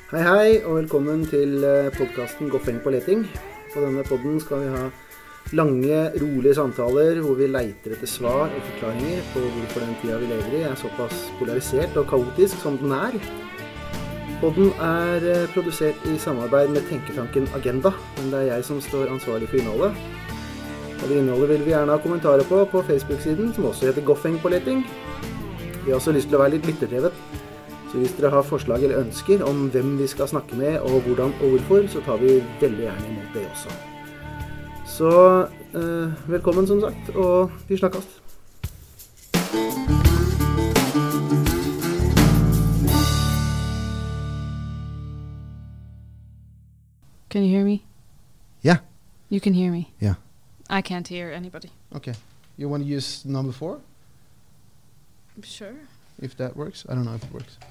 Hei hei, og velkommen til podcasten Goffeng på leting. På denne podden skal vi ha lange, rolige samtaler hvor vi leiter etter svar og forklaringer på hvorfor den tida vi lever i er såpass polarisert og kaotisk som den er. Podden er produsert i samarbeid med tenketanken Agenda, men det er jeg som står ansvarlig for innholdet. Og det innholdet vil vi gjerne ha kommentarer på Facebook-siden, som også heter Goffeng på leting. Vi har også lyst til å være litt lytterdrevet. Så hvis dere har forslag eller ønsker om hvem vi skal snakke med, og hvordan og hvorfor, så tar vi veldig gjerne imot det også. Så velkommen som sagt, og vi snakkes. Can you hear me? Yeah. You can hear me? Yeah. I can't hear anybody. Okay. You want to use number 4? Sure. If that works? I don't know if it works.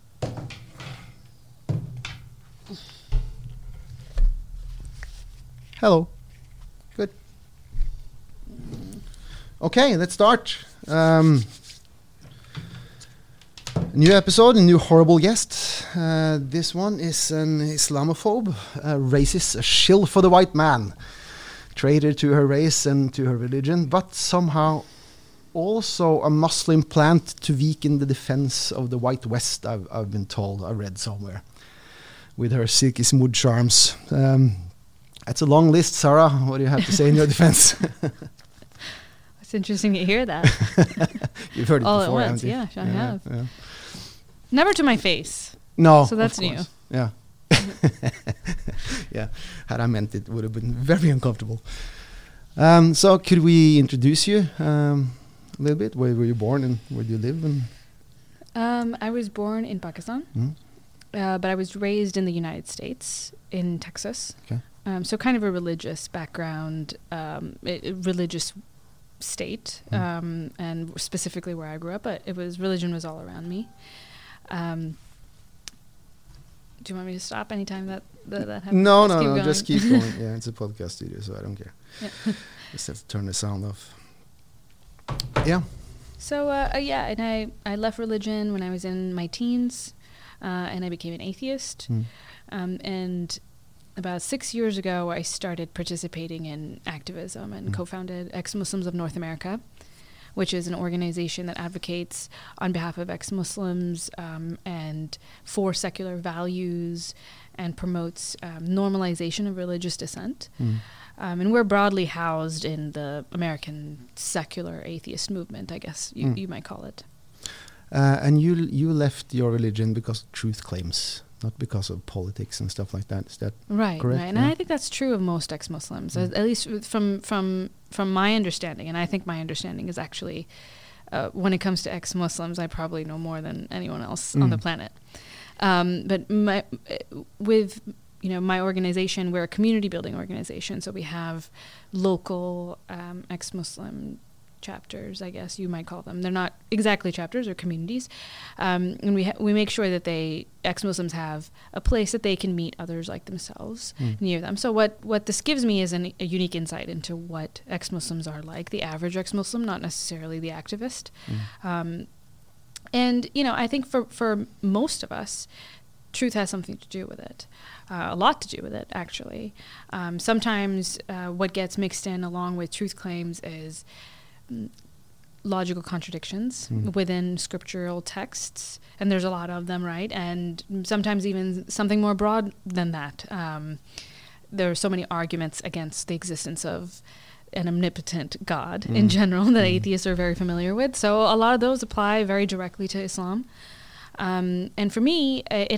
Hello. Good. Okay, let's start. New episode, a new horrible guest. This one is an Islamophobe, a racist, a shill for the white man, traitor to her race and to her religion, but somehow also a Muslim plant to weaken the defense of the White West, I've been told, I read somewhere, with her silky smooth charms. That's a long list, Sarah. What do you have to say in your defense? It's interesting to hear that. You've heard it all before, at once. haven't you? Yeah, I have. Yeah. Never to my face. No, so that's new. Yeah. Yeah. Had I meant it, would have been very uncomfortable. So could we introduce you a little bit? Where were you born and where do you live? And I was born in Pakistan, but I was raised in the United States, in Texas. Okay. So kind of a religious background, religious state, and specifically where I grew up, but religion was all around me. Do you want me to stop anytime that happens? No, just keep going. Yeah, it's a podcast studio, so I don't care. Yeah. Just have to turn the sound off. Yeah. So, and I left religion when I was in my teens, and I became an atheist. And about 6 years ago, I started participating in activism and co-founded Ex-Muslims of North America, which is an organization that advocates on behalf of ex-Muslims and for secular values and promotes normalization of religious dissent. And we're broadly housed in the American secular atheist movement, I guess you might call it. And you left your religion because of truth claims, not because of politics and stuff like that. Is that correct? Right. And I think that's true of most ex-Muslims, at least from my understanding. And I think my understanding is actually, when it comes to ex-Muslims, I probably know more than anyone else on the planet. But with my organization, we're a community building organization, so we have local ex-Muslim chapters, I guess you might call them. They're not exactly chapters or communities, and we make sure that ex-Muslims have a place that they can meet others like themselves near them. So what this gives me is a unique insight into what ex-Muslims are like, the average ex-Muslim, not necessarily the activist. And I think for most of us, truth has something to do with it, a lot to do with it, actually. Sometimes what gets mixed in along with truth claims is logical contradictions within scriptural texts, and there's a lot of them, right? And sometimes even something more broad than that. There are so many arguments against the existence of an omnipotent God in general that atheists are very familiar with. So a lot of those apply very directly to Islam. And for me,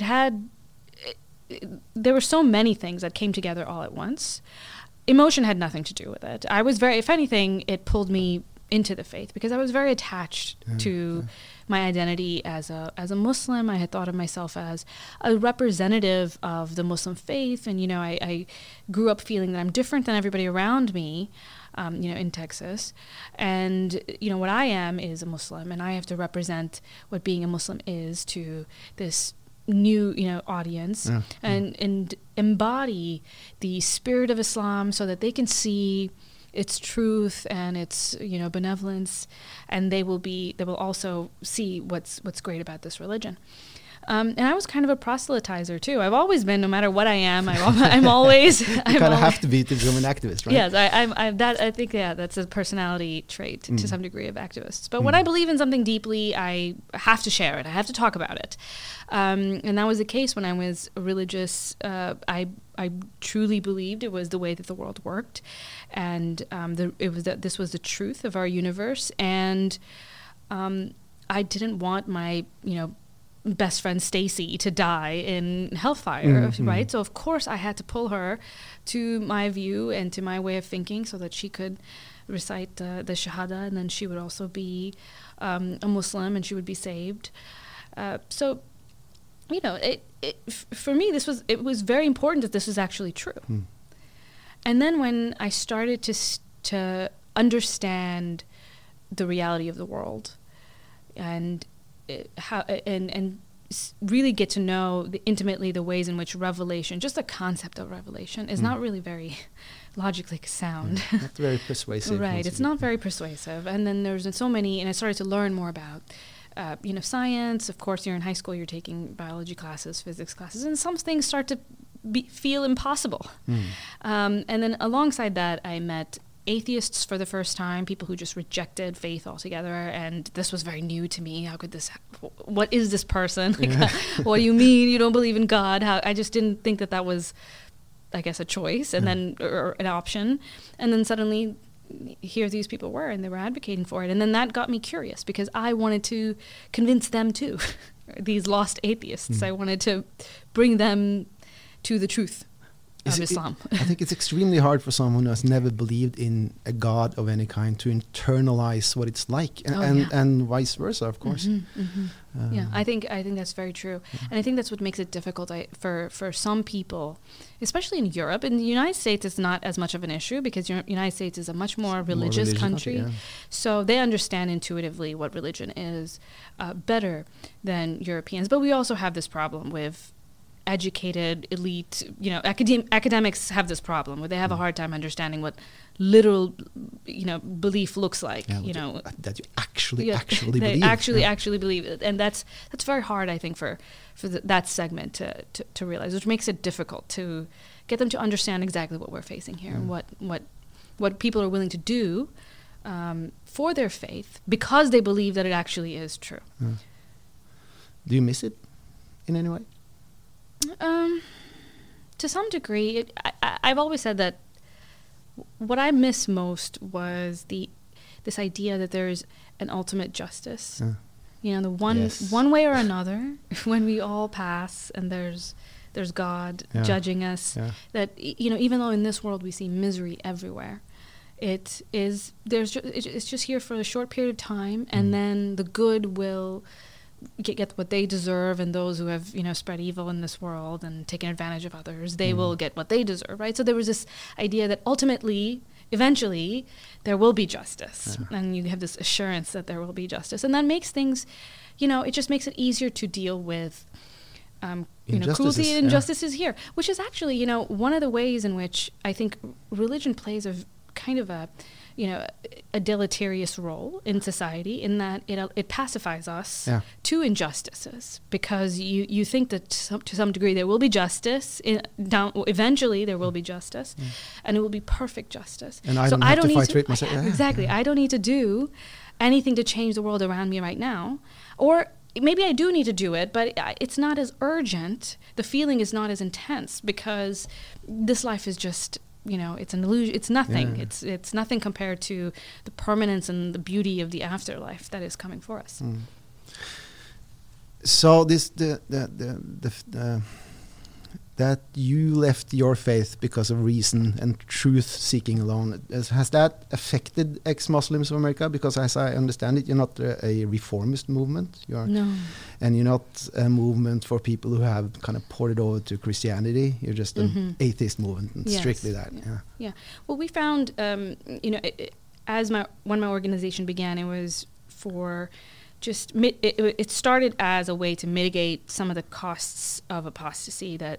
there were so many things that came together all at once. Emotion had nothing to do with it. I was if anything, it pulled me into the faith because I was very attached to my identity as a Muslim. I had thought of myself as a representative of the Muslim faith, and I grew up feeling that I'm different than everybody around me, in Texas, and what I am is a Muslim, and I have to represent what being a Muslim is to this new audience, and embody the spirit of Islam so that they can see its truth and its benevolence, and they will also see what's great about this religion. And I was kind of a proselytizer too. I've always been, no matter what I am, I'm always. You kind of have to be the German activist, right? Yes, I think that's a personality trait to some degree of activists. But when I believe in something deeply, I have to share it. I have to talk about it. And that was the case when I was religious. I truly believed it was the way that the world worked, and it was that this was the truth of our universe. And I didn't want my best friend Stacy to die in hellfire, right? So of course I had to pull her to my view and to my way of thinking so that she could recite the Shahada, and then she would also be a Muslim and she would be saved. So, for me, it was very important that this was actually true. And then when I started to understand the reality of the world, and really get to know intimately the ways in which revelation, just the concept of revelation, is not really very logically sound. Not very persuasive. Right, it's not very persuasive. And then there's so many, and I started to learn more about science. Of course, you're in high school, you're taking biology classes, physics classes, and some things start to feel impossible. And then alongside that, I met atheists for the first time, people who just rejected faith altogether, and this was very new to me. How could this? What is this person? What do you mean you don't believe in God? I just didn't think that was, I guess, a choice, and then or an option. And then suddenly, here these people were, and they were advocating for it, and then that got me curious because I wanted to convince them too. These lost atheists, I wanted to bring them to the truth of Islam. I think it's extremely hard for someone who has never believed in a God of any kind to internalize what it's like, and vice versa, of course. Yeah, I think that's very true, and I think that's what makes it difficult for some people, especially in Europe. In the United States, it's not as much of an issue because the United States is a much more religious country, so they understand intuitively what religion is better than Europeans. But we also have this problem with educated elite, academics have this problem where they have a hard time understanding what literal, belief looks like. Yeah, that you actually they believe. actually believe it, and that's very hard, I think, for that segment to realize, which makes it difficult to get them to understand exactly what we're facing here and what people are willing to do for their faith because they believe that it actually is true. Do you miss it in any way? To some degree, I've always said that what I miss most was this idea that there's an ultimate justice. The one way or another, when we all pass and there's God judging us. That even though in this world we see misery everywhere, it's just here for a short period of time, and then the good will get what they deserve, and those who have spread evil in this world and taken advantage of others, they will get what they deserve, right? So there was this idea that ultimately, eventually, there will be justice, and you have this assurance that there will be justice, and that makes things, it just makes it easier to deal with cruelty and injustices here, which is actually one of the ways in which I think religion plays a kind of a deleterious role in society, in that it pacifies us to injustices, because you think that to some degree there will be justice. Eventually there will be justice, and it will be perfect justice. And I don't have to fight for it myself. Exactly. I don't need to do anything to change the world around me right now. Or maybe I do need to do it, but it's not as urgent. The feeling is not as intense because this life is just... it's an illusion. It's nothing. It's nothing compared to the permanence and the beauty of the afterlife that is coming for us. So that you left your faith because of reason and truth-seeking alone, has that affected ex-Muslims of America? Because as I understand it, you're not a reformist movement. No. And you're not a movement for people who have kind of ported over to Christianity. You're just an atheist movement, and strictly that. Yeah. Well, we found, when my organization began, it was for... it started as a way to mitigate some of the costs of apostasy, that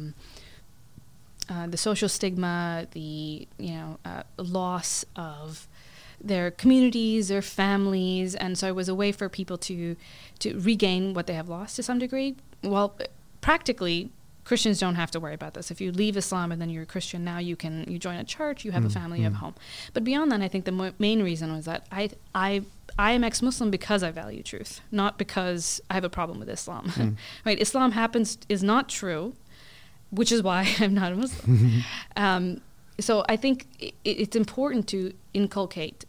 the social stigma, the loss of their communities, their families, and so it was a way for people to regain what they have lost to some degree, well, practically, Christians don't have to worry about this. If you leave Islam and then you're a Christian, now you join a church, you have a family, you have a home. But beyond that, I think the main reason was that I am ex-Muslim because I value truth, not because I have a problem with Islam. Right? Islam is not true, which is why I'm not a Muslim. So I think it's important to inculcate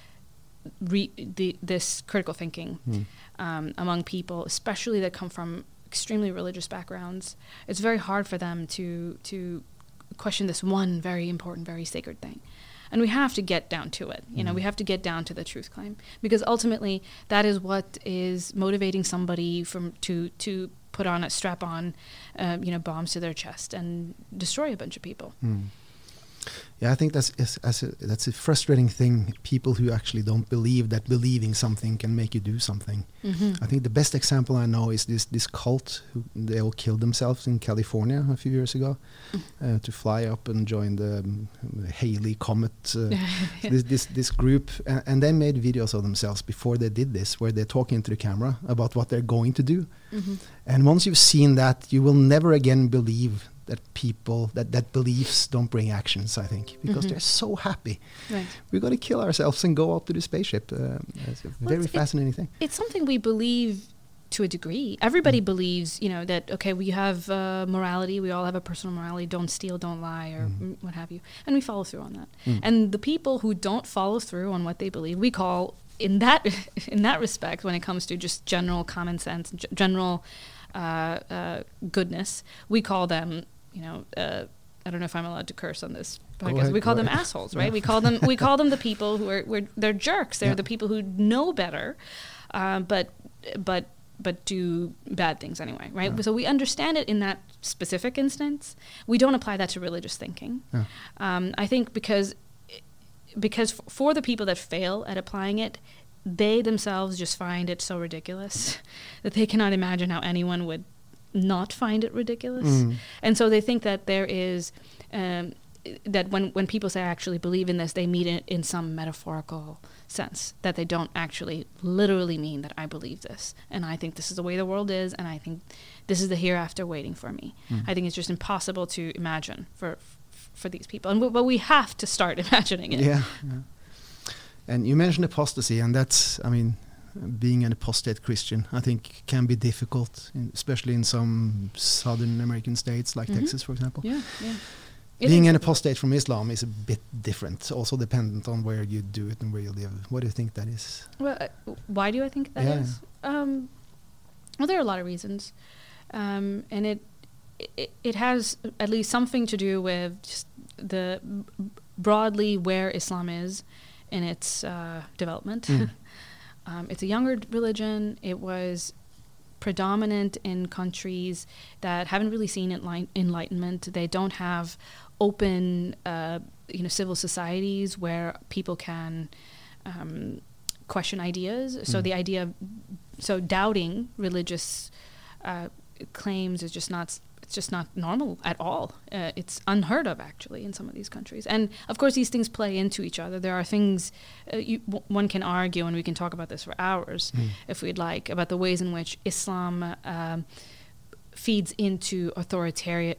this critical thinking among people, especially that come from extremely religious backgrounds. It's very hard for them to question this one very important, very sacred thing. And we have to get down to it. We have to get down to the truth claim, because ultimately that is what is motivating somebody to put on a strap-on, bombs to their chest and destroy a bunch of people. Yeah, I think that's a frustrating thing. People who actually don't believe that believing something can make you do something. I think the best example I know is this cult who they all killed themselves in California a few years ago to fly up and join the Halley Comet. This group, and they made videos of themselves before they did this, where they're talking to the camera about what they're going to do. And once you've seen that, you will never again believe that people that beliefs don't bring actions, I think, because they're so happy. Right. We're going to kill ourselves and go up to the spaceship. It's a very fascinating thing. It's something we believe to a degree. Everybody believes, that, okay, we have morality. We all have a personal morality. Don't steal, don't lie, or what have you. And we follow through on that. And the people who don't follow through on what they believe, we call, in that respect, when it comes to just general common sense, general goodness, we call them, I don't know if I'm allowed to curse on this podcast. We call them assholes, right? Yeah. We call them the people who are they're jerks. They're the people who know better, but do bad things anyway, right? Yeah. So we understand it in that specific instance. We don't apply that to religious thinking. Yeah. I think because for the people that fail at applying it, they themselves just find it so ridiculous that they cannot imagine how anyone would not find it ridiculous. And so they think that there is that when people say I actually believe in this, they mean it in some metaphorical sense, that they don't actually literally mean that I believe this and I think this is the way the world is and I think this is the hereafter waiting for me. I think it's just impossible to imagine for these people, but we have to start imagining it. Yeah. And you mentioned apostasy, and that's, being an apostate Christian, I think, can be difficult, especially in some Southern American states like Texas, for example. Yeah. Being an apostate from Islam is a bit different, also dependent on where you do it and where you live. What do you think that is? Well, why do I think that is? Well, there are a lot of reasons, and it has at least something to do with just the broadly where Islam is in its development. It's a younger religion. It was predominant in countries that haven't really seen enlightenment. They don't have open, civil societies where people can question ideas. So doubting religious claims is just not. It's just not normal at all. It's unheard of, actually, in some of these countries. And, of course, these things play into each other. There are things one can argue, and we can talk about this for hours, if we'd like, about the ways in which Islam feeds into authoritarian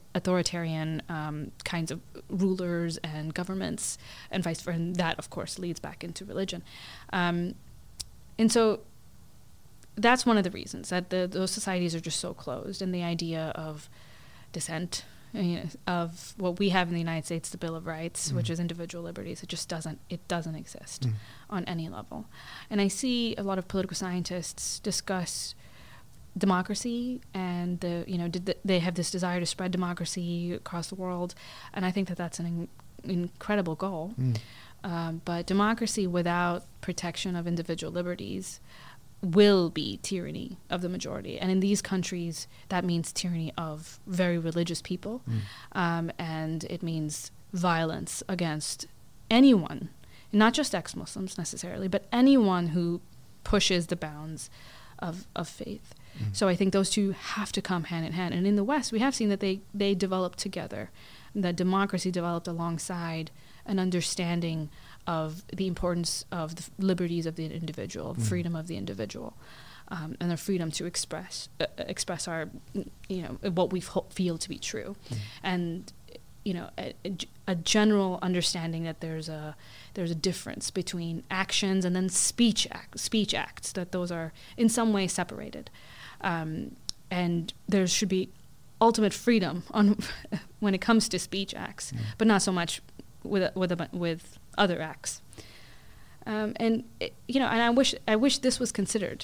kinds of rulers and governments, and vice versa. And that, of course, leads back into religion. And so that's one of the reasons, that those societies are just so closed, and the idea of dissent, of what we have in the United States, the Bill of Rights, which is individual liberties, it just doesn't exist on any level. And I see a lot of political scientists discuss democracy, and they have this desire to spread democracy across the world, and I think that that's an incredible goal. But democracy without protection of individual liberties will be tyranny of the majority. And in these countries, that means tyranny of very religious people. And it means violence against anyone, not just ex-Muslims necessarily, but anyone who pushes the bounds of faith. So I think those two have to come hand in hand. And in the West, we have seen that they developed together, that democracy developed alongside an understanding of the importance of the liberties of the individual, freedom of the individual. and the freedom to express our, what we feel to be true, and a general understanding that there's a difference between actions and then speech acts, that those are in some way separated, and there should be ultimate freedom when it comes to speech acts, but not so much with other acts. And I wish this was considered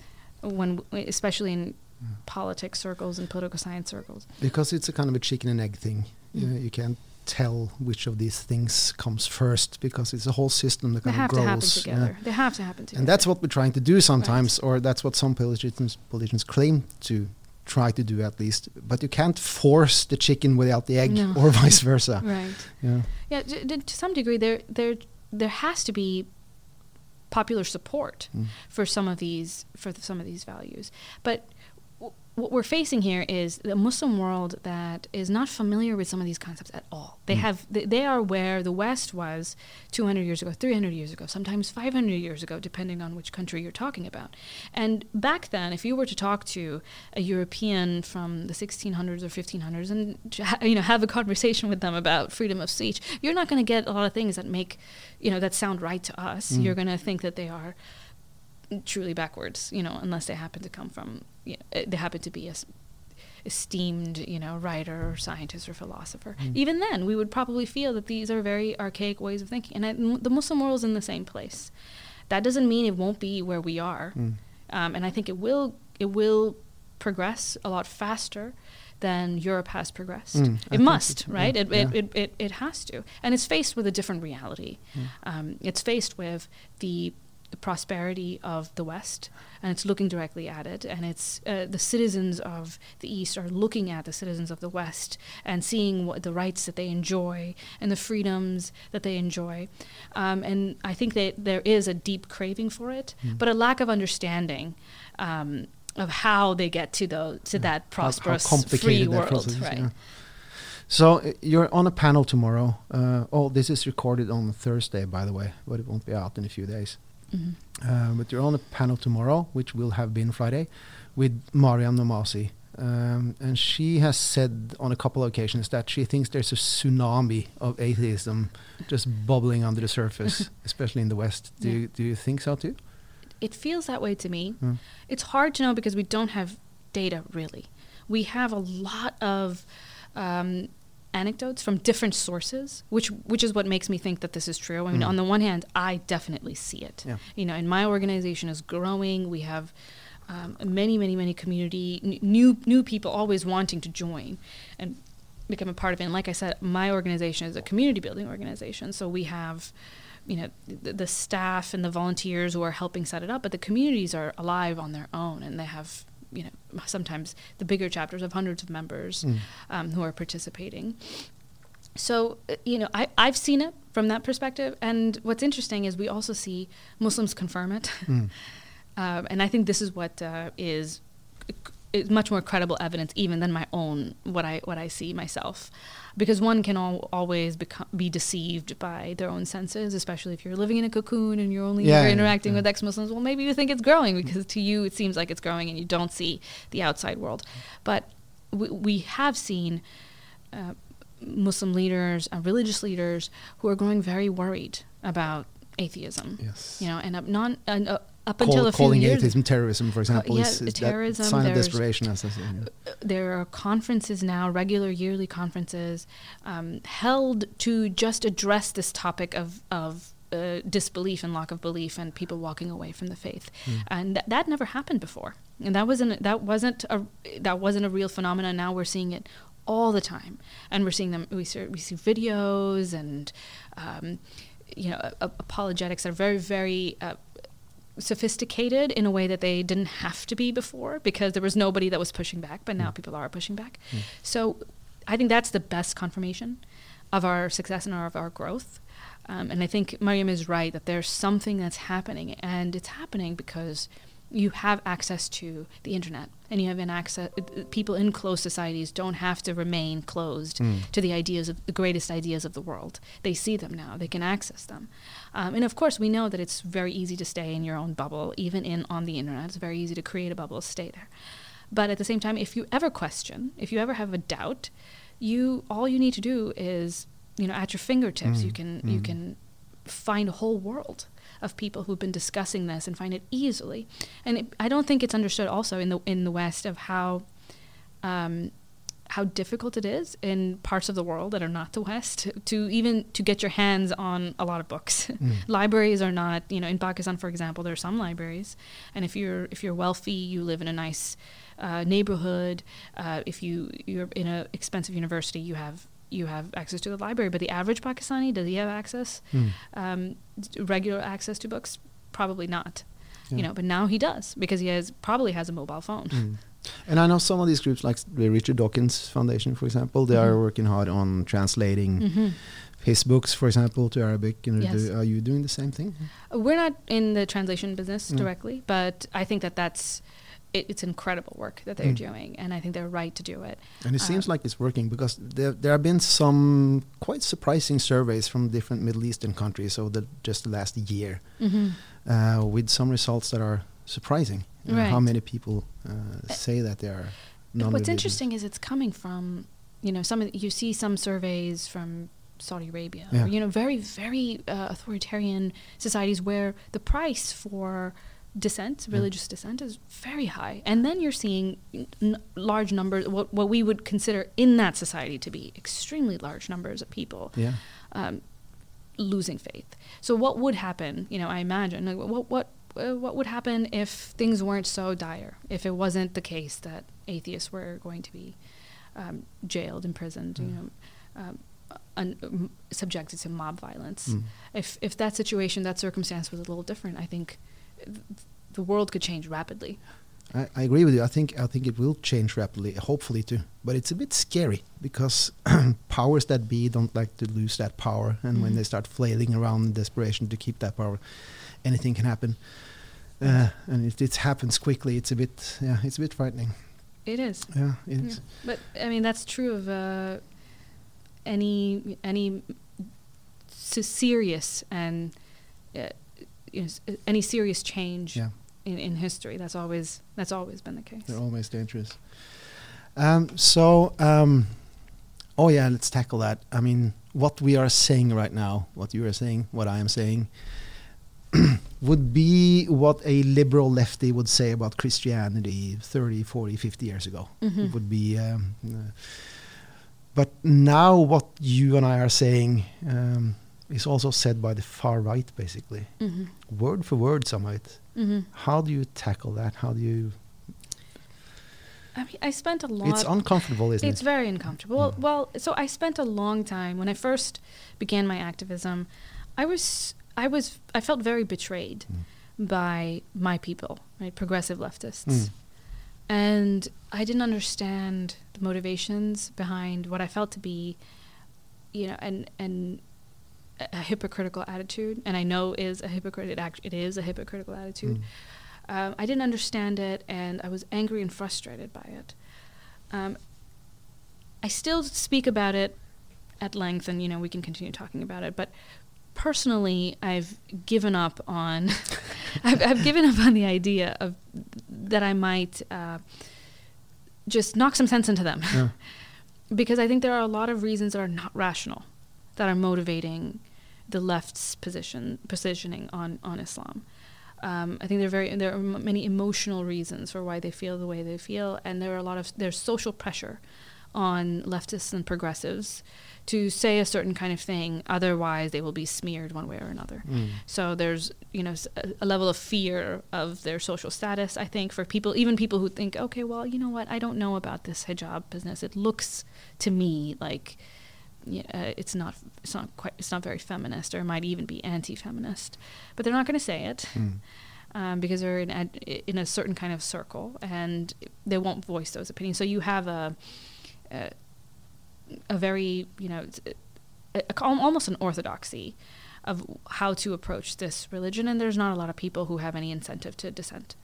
especially in politics circles and political science circles. Because it's a kind of a chicken and egg thing. You can't tell which of these things comes first, because it's a whole system that kind of grows. They have to happen together. They have to happen together. And that's what we're trying to do sometimes, or that's what some politicians claim to try to do at least. But you can't force the chicken without the egg, or vice versa. Right. Yeah. To some degree, there has to be popular support for some of these values, but what we're facing here is the Muslim world that is not familiar with some of these concepts at all. They are where the West was 200 years ago, 300 years ago, sometimes 500 years ago, depending on which country you're talking about. And back then, if you were to talk to a European from the 1600s or 1500s and have a conversation with them about freedom of speech, you're not going to get a lot of things that make that sound right to us. You're going to think that they are truly backwards, unless they happen to come from, they happen to be a esteemed, writer or scientist or philosopher. Even then, we would probably feel that these are very archaic ways of thinking. And the Muslim world is in the same place. That doesn't mean it won't be where we are. And I think it will progress a lot faster than Europe has progressed. It must, right? It has to. And it's faced with a different reality. It's faced with the prosperity of the West, and it's looking directly at it, and it's the citizens of the East are looking at the citizens of the West and seeing what the rights that they enjoy and the freedoms that they enjoy, and I think that there is a deep craving for it, but a lack of understanding of how they get to that prosperous, free world. Process, right. So you're on a panel tomorrow. This is recorded on Thursday, by the way, but it won't be out in a few days. But you're on a panel tomorrow, which will have been Friday, with Maryam Nomasi. And she has said on a couple of occasions that she thinks there's a tsunami of atheism just bubbling under the surface, especially in the West. Do you think so too? It feels that way to me. It's hard to know because we don't have data, really. We have a lot of anecdotes from different sources, which is what makes me think that this is true. I mean, on the one hand, I definitely see it. And my organization is growing. We have many community, new people always wanting to join and become a part of it. And like I said, my organization is a community building organization. So we have, the staff and the volunteers who are helping set it up, but the communities are alive on their own, and they have, sometimes the bigger chapters have hundreds of members who are participating. So, I've seen it from that perspective. And what's interesting is we also see Muslims confirm it. And I think this is what is much more credible evidence even than my own, what I see myself. Because one can always be deceived by their own senses, especially if you're living in a cocoon and you're only interacting with ex-Muslims. Well, maybe you think it's growing because to you it seems like it's growing and you don't see the outside world. But we have seen Muslim leaders, religious leaders, who are growing very worried about atheism. And up until a few calling years, atheism terrorism, for example, is terrorism, that sign of desperation. There are conferences now, regular yearly conferences, held to just address this topic of disbelief and lack of belief and people walking away from the faith, and that never happened before. And that wasn't a real phenomenon. Now we're seeing it all the time, and we're seeing them. We see videos and apologetics that are very, very sophisticated in a way that they didn't have to be before because there was nobody that was pushing back, but now people are pushing back. So I think that's the best confirmation of our success and of our growth. And I think Maryam is right that there's something that's happening, and it's happening because you have access to the internet, and you have an access. People in closed societies don't have to remain closed to the greatest ideas of the world. They see them now. They can access them, and of course, we know that it's very easy to stay in your own bubble, even on the internet. It's very easy to create a bubble, stay there. But at the same time, if you ever question, if you ever have a doubt, all you need to do is, at your fingertips, you can find a whole world of people who've been discussing this and find it easily. And I don't think it's understood also in the West of how difficult it is in parts of the world that are not the West to get your hands on a lot of books. Libraries are not, in Pakistan, for example, there are some libraries, and if you're wealthy, you live in a nice neighborhood. If you're in an expensive university, you have access to the library. But the average Pakistani, does he have access, regular access to books? Probably not. But now he does, because he probably has a mobile phone. And I know some of these groups, like the Richard Dawkins Foundation, for example, they are working hard on translating his books, for example, to Arabic. Yes. Are you doing the same thing? We're not in the translation business directly, but I think it's incredible work that they're doing, and I think they're right to do it. And it seems like it's working, because there have been some quite surprising surveys from different Middle Eastern countries over just the last year, with some results that are surprising. Right. How many people say that they are non-religious. What's interesting is it's coming from, you see some surveys from Saudi Arabia, or, very, very authoritarian societies where the price for dissent, religious dissent, is very high. And then you're seeing large numbers, what we would consider in that society to be extremely large numbers of people losing faith. So what would happen, I imagine, what would happen if things weren't so dire, if it wasn't the case that atheists were going to be jailed, imprisoned, subjected to mob violence? If that situation, that circumstance was a little different, I think the world could change rapidly. I agree with you. I think it will change rapidly, hopefully too. But it's a bit scary, because powers that be don't like to lose that power, and when they start flailing around in desperation to keep that power, anything can happen. And if it happens quickly, it's a bit frightening. It is. Yeah, it is. But I mean, that's true of any serious and any serious change in history. That's always been the case. They're always dangerous. Let's tackle that. I mean, what we are saying right now, what you are saying, what I am saying, would be what a liberal lefty would say about Christianity 30, 40, 50 years ago. It would be... but now what you and I are saying is also said by the far right, basically. Word for word, some might. How do you tackle that? How do you... I mean, I spent a lot... It's uncomfortable, isn't it? It's very uncomfortable. Well, so I spent a long time, when I first began my activism, I felt very betrayed by my people, right? Progressive leftists. And I didn't understand the motivations behind what I felt to be, a hypocritical attitude. And I know it is a hypocritical attitude. I didn't understand it, and I was angry and frustrated by it. I still speak about it at length, and we can continue talking about it. But personally, I've given up on I've given up on the idea of that I might just knock some sense into them, because I think there are a lot of reasons that are not rational that are motivating the left's positioning on Islam. I think there are many emotional reasons for why they feel the way they feel, and there's social pressure on leftists and progressives to say a certain kind of thing, otherwise they will be smeared one way or another. So there's a level of fear of their social status, I think, for people, even people who think, okay, well, you know what, I don't know about this hijab business. It looks to me like it's not very feminist, or it might even be anti-feminist, but they're not going to say it because they're in a certain kind of circle, and they won't voice those opinions. So you have a very almost an orthodoxy of how to approach this religion, and there's not a lot of people who have any incentive to dissent.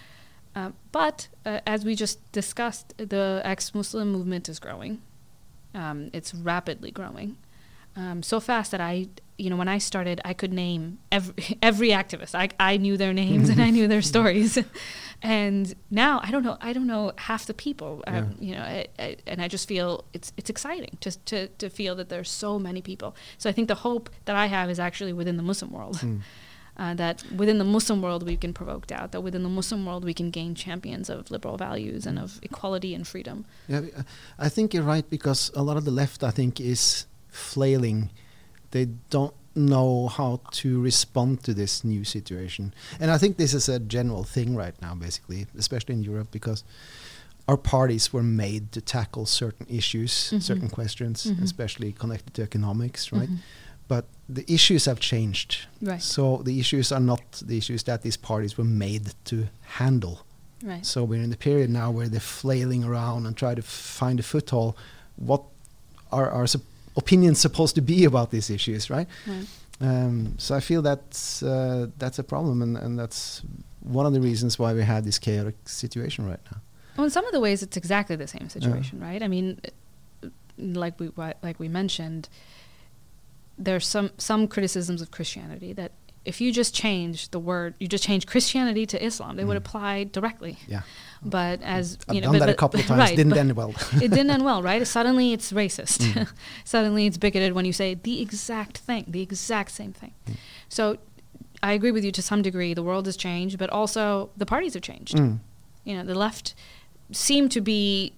But as we just discussed, the ex-Muslim movement is growing. It's rapidly growing. So fast that when I started, I could name every activist. I knew their names and I knew their stories. And now I don't know half the people. And I just feel it's exciting just to feel that there's so many people. So I think the hope that I have is actually within the Muslim world. That within the Muslim world we can provoke doubt, that within the Muslim world we can gain champions of liberal values and of equality and freedom. Yeah, I think you're right, because a lot of the left, I think, is flailing. They don't know how to respond to this new situation. And I think this is a general thing right now, basically, especially in Europe, because our parties were made to tackle certain issues, certain questions, especially connected to economics, right? But the issues have changed. Right. So the issues are not the issues that these parties were made to handle. Right. So we're in the period now where they're flailing around and try to find a foothold. What are our opinions supposed to be about these issues, right? So I feel that's a problem, and that's one of the reasons why we have this chaotic situation right now. Well, in some of the ways, it's exactly the same situation, right? I mean, like we mentioned, there's some criticisms of Christianity that if you just change the word, you just change Christianity to Islam, they would apply directly. Yeah. But as I've done that a couple of times, right, didn't end well. It didn't end well, right? Suddenly it's racist. Suddenly it's bigoted when you say the exact same thing. So I agree with you to some degree. The world has changed, but also the parties have changed. The left seem to be,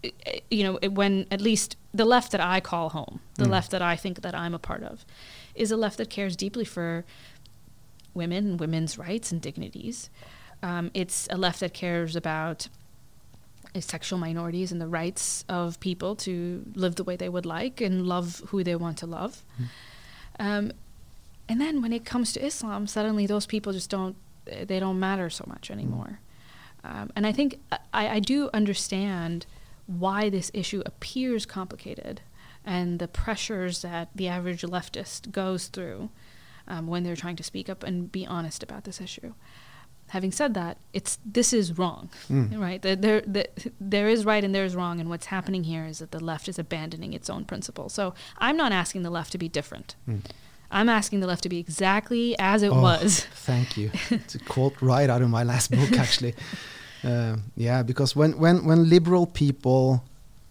when at least the left that I call home, the left that I think that I'm a part of, is a left that cares deeply for women and women's rights and dignities. It's a left that cares about sexual minorities and the rights of people to live the way they would like and love who they want to love. And then when it comes to Islam, suddenly those people just don't matter so much anymore. And I think I do understand why this issue appears complicated and the pressures that the average leftist goes through when they're trying to speak up and be honest about this issue. Having said that, this is wrong, right? There is right and there is wrong, and what's happening here is that the left is abandoning its own principles. So I'm not asking the left to be different. I'm asking the left to be exactly as it was. Thank you. It's a quote right out of my last book, actually. Because when liberal people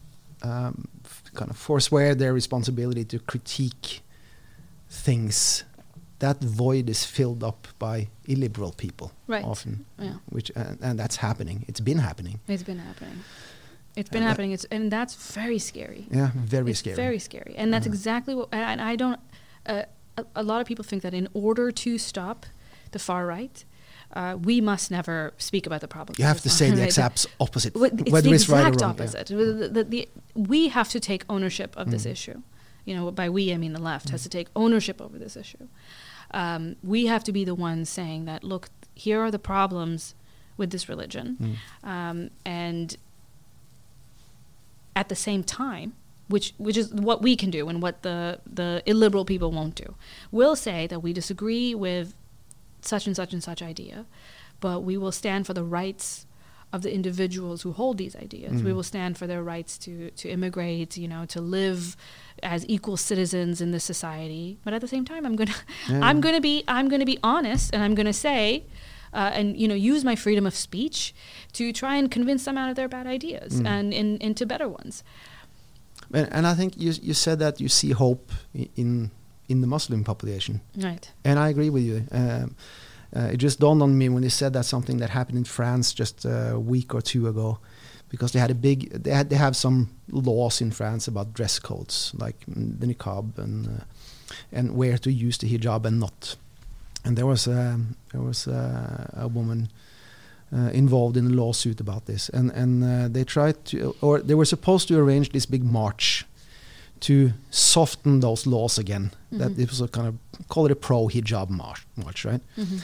kind of forswear their responsibility to critique things, that void is filled up by illiberal people, right? Often, which and that's happening. It's been happening. It's been happening. And that's very scary. Yeah, very scary. Very scary, and that's exactly what. And I don't. A lot of people think that in order to stop the far right, we must never speak about the problem. You have to say the exact opposite, it's whether it's right or wrong. Opposite. Yeah. We have to take ownership of this issue. By we, I mean the left has to take ownership over this issue. We have to be the ones saying that, look, here are the problems with this religion. And at the same time, which is what we can do and what the illiberal people won't do, we'll say that we disagree with such and such and such idea, but we will stand for the rights of the individuals who hold these ideas. We will stand for their rights to immigrate, to live as equal citizens in this society. But at the same time, I'm gonna be honest, and I'm gonna say, and use my freedom of speech to try and convince them out of their bad ideas and into better ones. And I think you said that you see hope in the Muslim population, right? And I agree with you. It just dawned on me when you said that something that happened in France just a week or two ago, because they had they have some laws in France about dress codes, like the niqab and where to use the hijab and not. And there was a woman involved in a lawsuit about this, and they tried to, or they were supposed to arrange this big march to soften those laws again. That it was a kind of, call it a pro-hijab march, right?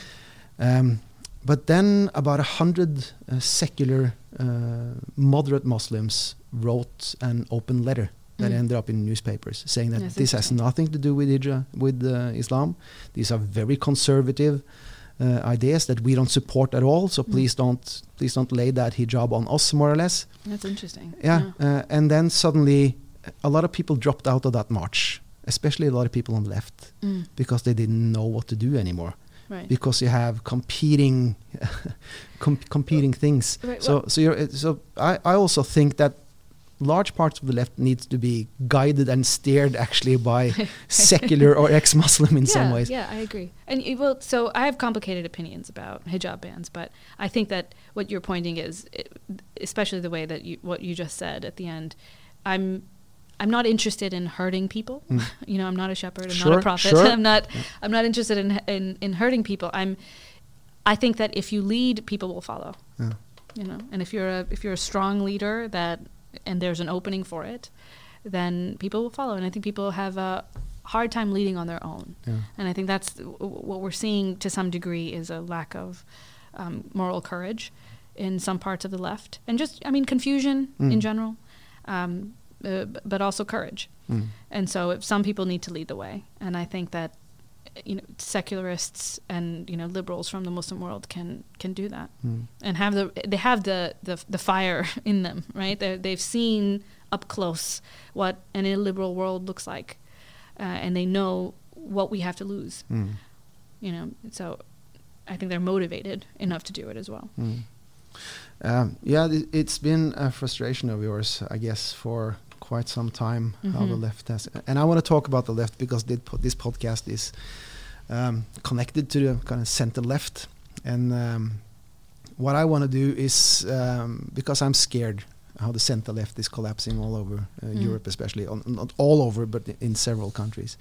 But then about 100 secular moderate Muslims wrote an open letter that ended up in newspapers saying that That's this has nothing to do with Islam. These are very conservative ideas that we don't support at all. So please don't lay that hijab on us, more or less. That's interesting. Yeah. And then suddenly a lot of people dropped out of that march, especially a lot of people on the left, because they didn't know what to do anymore. Right. Because you have competing things. Right, So I also think that large parts of the left needs to be guided and steered actually by secular or ex-Muslim in some ways. Yeah, I agree. And so I have complicated opinions about hijab bans, but I think that what you're pointing is, especially the way that what you just said at the end, I'm not interested in hurting people. I'm not a shepherd. I'm not a prophet. Sure. I'm not interested in hurting people. I think that if you lead, people will follow. Yeah. And if you're a strong leader and there's an opening for it, then people will follow. And I think people have a hard time leading on their own. Yeah. And I think that's what we're seeing to some degree is a lack of moral courage in some parts of the left, and just confusion in general. But also courage. And so if some people need to lead the way. And I think that, secularists and, liberals from the Muslim world can do that and they have the fire in them, right? They've seen up close what an illiberal world looks like, and they know what we have to lose, so I think they're motivated enough to do it as well. It's been a frustration of yours, I guess, for quite some time, how the left has, and I want to talk about the left because this podcast is connected to the kind of center left, and what I want to do is because I'm scared how the center left is collapsing all over Europe, especially not all over, but in several countries.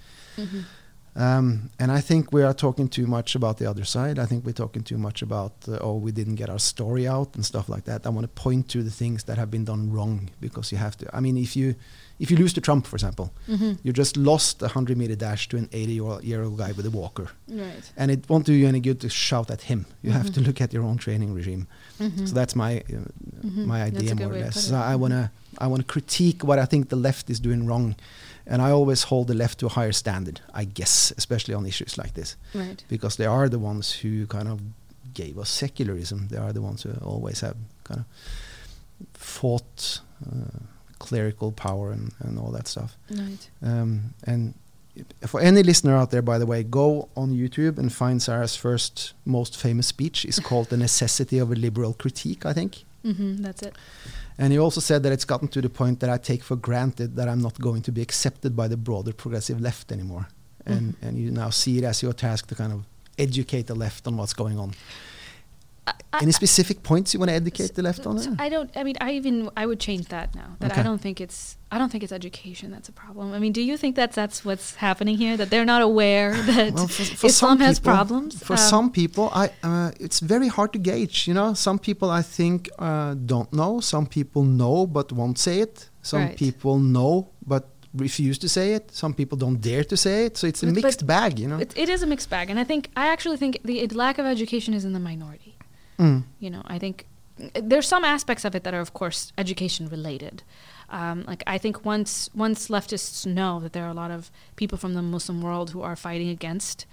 And I think we are talking too much about the other side. I think we're talking too much about, we didn't get our story out and stuff like that. I want to point to the things that have been done wrong, because you have to. I mean, if you lose to Trump, for example, you just lost a 100-meter dash to an 80-year-old guy with a walker. Right. And it won't do you any good to shout at him. You have to look at your own training regime. So that's my idea, more or less. So I want to critique what I think the left is doing wrong. And I always hold the left to a higher standard, I guess, especially on issues like this. Right. Because they are the ones who kind of gave us secularism. They are the ones who always have kind of fought clerical power and all that stuff. Right. And for any listener out there, by the way, go on YouTube and find Sarah's first most famous speech. It's called The Necessity of a Liberal Critique, I think. That's it. And you also said that it's gotten to the point that I take for granted that I'm not going to be accepted by the broader progressive left anymore. And you now see it as your task to kind of educate the left on what's going on. Any specific points you want to educate the left on? So I would change that now. That okay. I don't think it's education that's a problem. I mean, do you think that's what's happening here? That they're not aware that for Islam has problems? For some people, it's very hard to gauge. Some people I think don't know. Some people know but won't say it. Some people know but refuse to say it. Some people don't dare to say it. So it's a mixed bag. It is a mixed bag, and I actually think the lack of education is in the minority. I think there's some aspects of it that are, of course, education related. I think once leftists know that there are a lot of people from the Muslim world who are fighting against,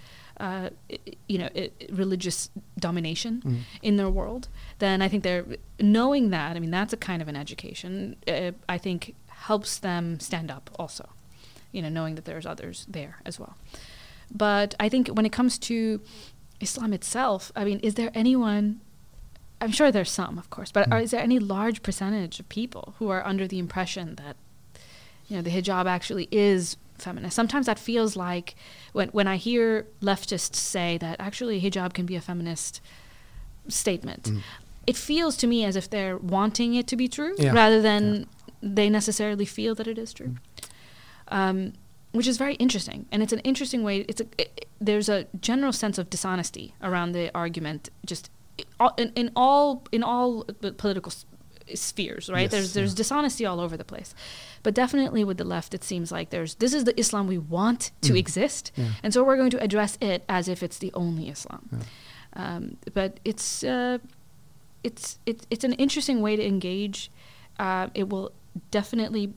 religious domination in their world, then I think they're knowing that. I mean, that's a kind of an education. I think helps them stand up also, knowing that there's others there as well. But I think when it comes to Islam itself, I mean, is there anyone? I'm sure there's some, of course, but is there any large percentage of people who are under the impression that, the hijab actually is feminist? Sometimes that feels like when I hear leftists say that actually hijab can be a feminist statement, it feels to me as if they're wanting it to be true rather than they necessarily feel that it is true, which is very interesting. And it's an interesting way. There's a general sense of dishonesty around the argument, just in all political spheres, right? Yes, there's dishonesty all over the place, but definitely with the left, it seems like this is the Islam we want to exist, and so we're going to address it as if it's the only Islam. But it's an interesting way to engage. It will definitely and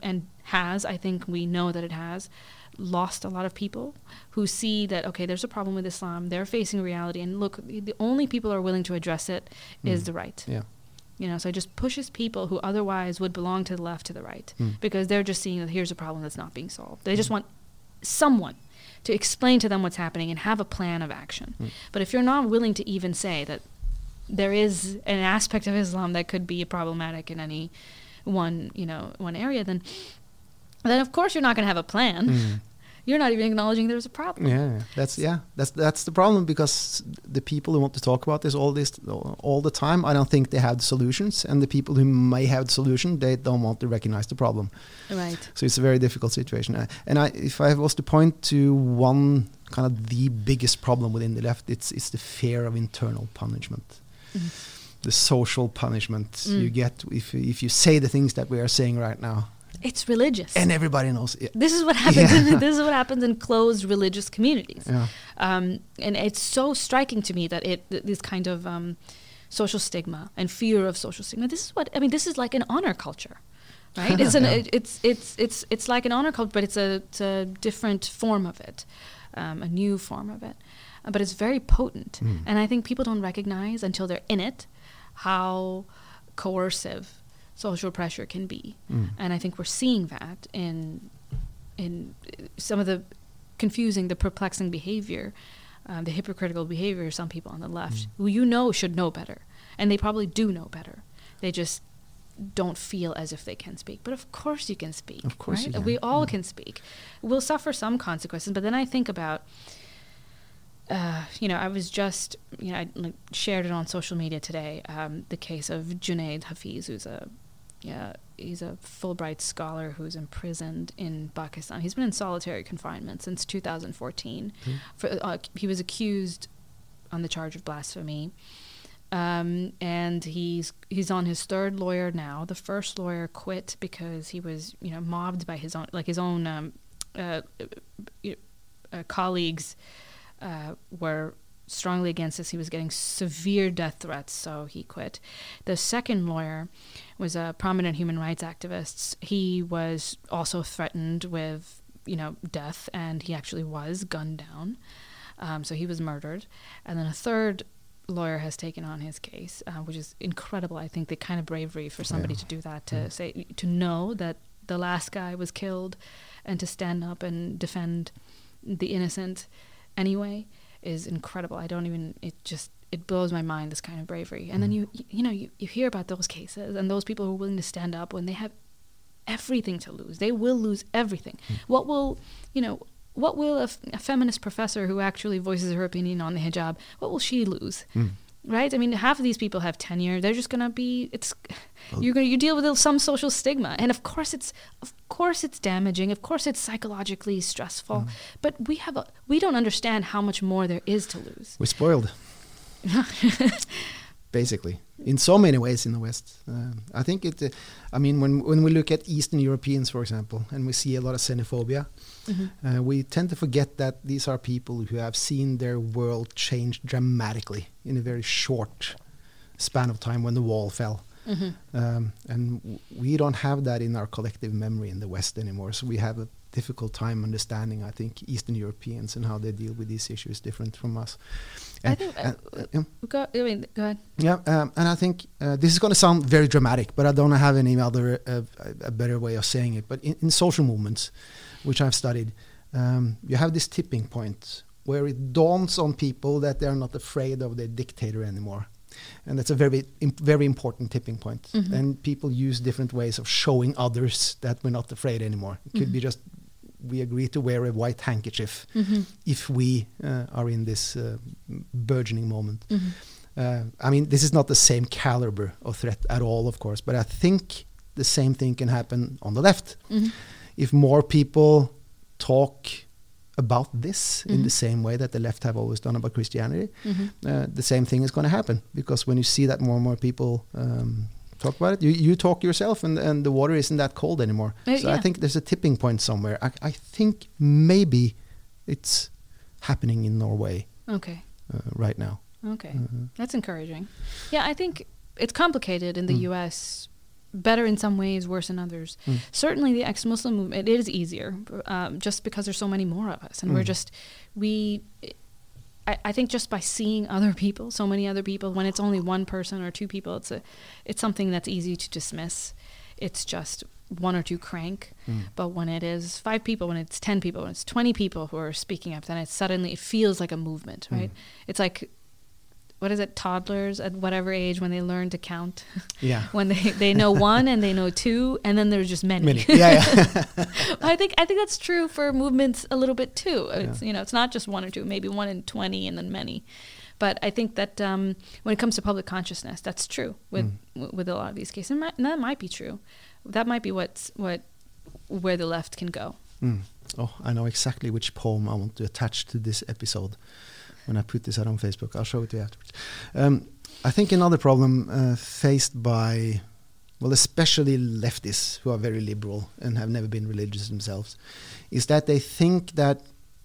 has, I think we know that it has, lost a lot of people who see that, okay, there's a problem with Islam, they're facing reality, and look, the only people who are willing to address it is the right. Yeah. You know, so it just pushes people who otherwise would belong to the left to the right, because they're just seeing that here's a problem that's not being solved. They just want someone to explain to them what's happening and have a plan of action. But if you're not willing to even say that there is an aspect of Islam that could be problematic in any one area, then of course you're not going to have a plan. You're not even acknowledging there's a problem. That's the problem, because the people who want to talk about this all the time, I don't think they have the solutions, and the people who may have the solution, they don't want to recognize the problem. Right. So it's a very difficult situation. If I was to point to one kind of the biggest problem within the left, it's the fear of internal punishment. The social punishment you get if you say the things that we are saying right now. It's religious, and everybody knows it. This is what happens. This is what happens in closed religious communities. And it's so striking to me that this kind of social stigma and fear of social stigma. This is like an honor culture, right? It's like an honor culture, but it's a different form of it, a new form of it. But it's very potent, and I think people don't recognize until they're in it how coercive social pressure can be. And I think we're seeing that in some of the confusing, the perplexing behavior, the hypocritical behavior of some people on the left, who should know better, and they probably do know better. They just don't feel as if they can speak. But of course you can speak. Of course right? you can. We all can speak. We'll suffer some consequences, but then I think about I was just, I shared it on social media today, the case of Junaid Hafiz, he's a Fulbright scholar who's imprisoned in Pakistan. He's been in solitary confinement since 2014. He was accused on the charge of blasphemy, and he's on his third lawyer now. The first lawyer quit because he was, mobbed by his own colleagues. Were strongly against this. He was getting severe death threats, so he quit. The second lawyer was a prominent human rights activist. He was also threatened with, death, and he actually was gunned down. So he was murdered. And then a third lawyer has taken on his case, which is incredible. I think the kind of bravery for somebody to do that, to know that the last guy was killed, and to stand up and defend the innocent anyway is incredible. It blows my mind, this kind of bravery. And then you hear about those cases and those people who are willing to stand up when they have everything to lose. They will lose everything. What will a feminist professor who actually voices her opinion on the hijab, what will she lose? Right? I mean, half of these people have tenure. They're just gonna be. You deal with some social stigma, and of course it's damaging. Of course it's psychologically stressful. But we don't understand how much more there is to lose. We're spoiled, basically, in so many ways in the West. I think when we look at Eastern Europeans, for example, and we see a lot of xenophobia, we tend to forget that these are people who have seen their world change dramatically in a very short span of time when the wall fell. And we don't have that in our collective memory in the West anymore. So we have a difficult time understanding, I think, Eastern Europeans and how they deal with these issues different from us. I think. Go ahead. Yeah, and I think this is going to sound very dramatic, but I don't have any other a better way of saying it. But in social movements, which I've studied, you have this tipping point where it dawns on people that they're not afraid of their dictator anymore. And that's a very, very important tipping point. And people use different ways of showing others that we're not afraid anymore. It could be just we agree to wear a white handkerchief if we are in this burgeoning moment. This is not the same caliber of threat at all, of course, but I think the same thing can happen on the left. If more people talk about this in the same way that the left have always done about Christianity, the same thing is going to happen, because when you see that more and more people talk about it, you talk yourself, and the water isn't that cold anymore. So I think there's a tipping point somewhere. I think maybe it's happening in Norway right now. That's encouraging. Yeah, I think it's complicated in the US better in some ways, worse in others. Certainly the ex-Muslim movement, it is easier, just because there's so many more of us. And I think just by seeing other people, so many other people, when it's only one person or two people, it's something that's easy to dismiss. It's just one or two crank. But when it is 5 people, when it's 10 people, when it's 20 people who are speaking up, then it feels like a movement, right? It's like, what is it, toddlers at whatever age when they learn to count? Yeah. When they know 1 and they know 2, and then there's just many. Yeah. I think that's true for movements a little bit too. It's it's not just 1 or 2, maybe 1 and 20 and then many. But I think that when it comes to public consciousness, that's true with a lot of these cases. And that might be true. That might be where the left can go. Oh, I know exactly which poem I want to attach to this episode. When I put this out on Facebook, I'll show it to you afterwards. I think another problem faced by, well, especially leftists who are very liberal and have never been religious themselves, is that they think that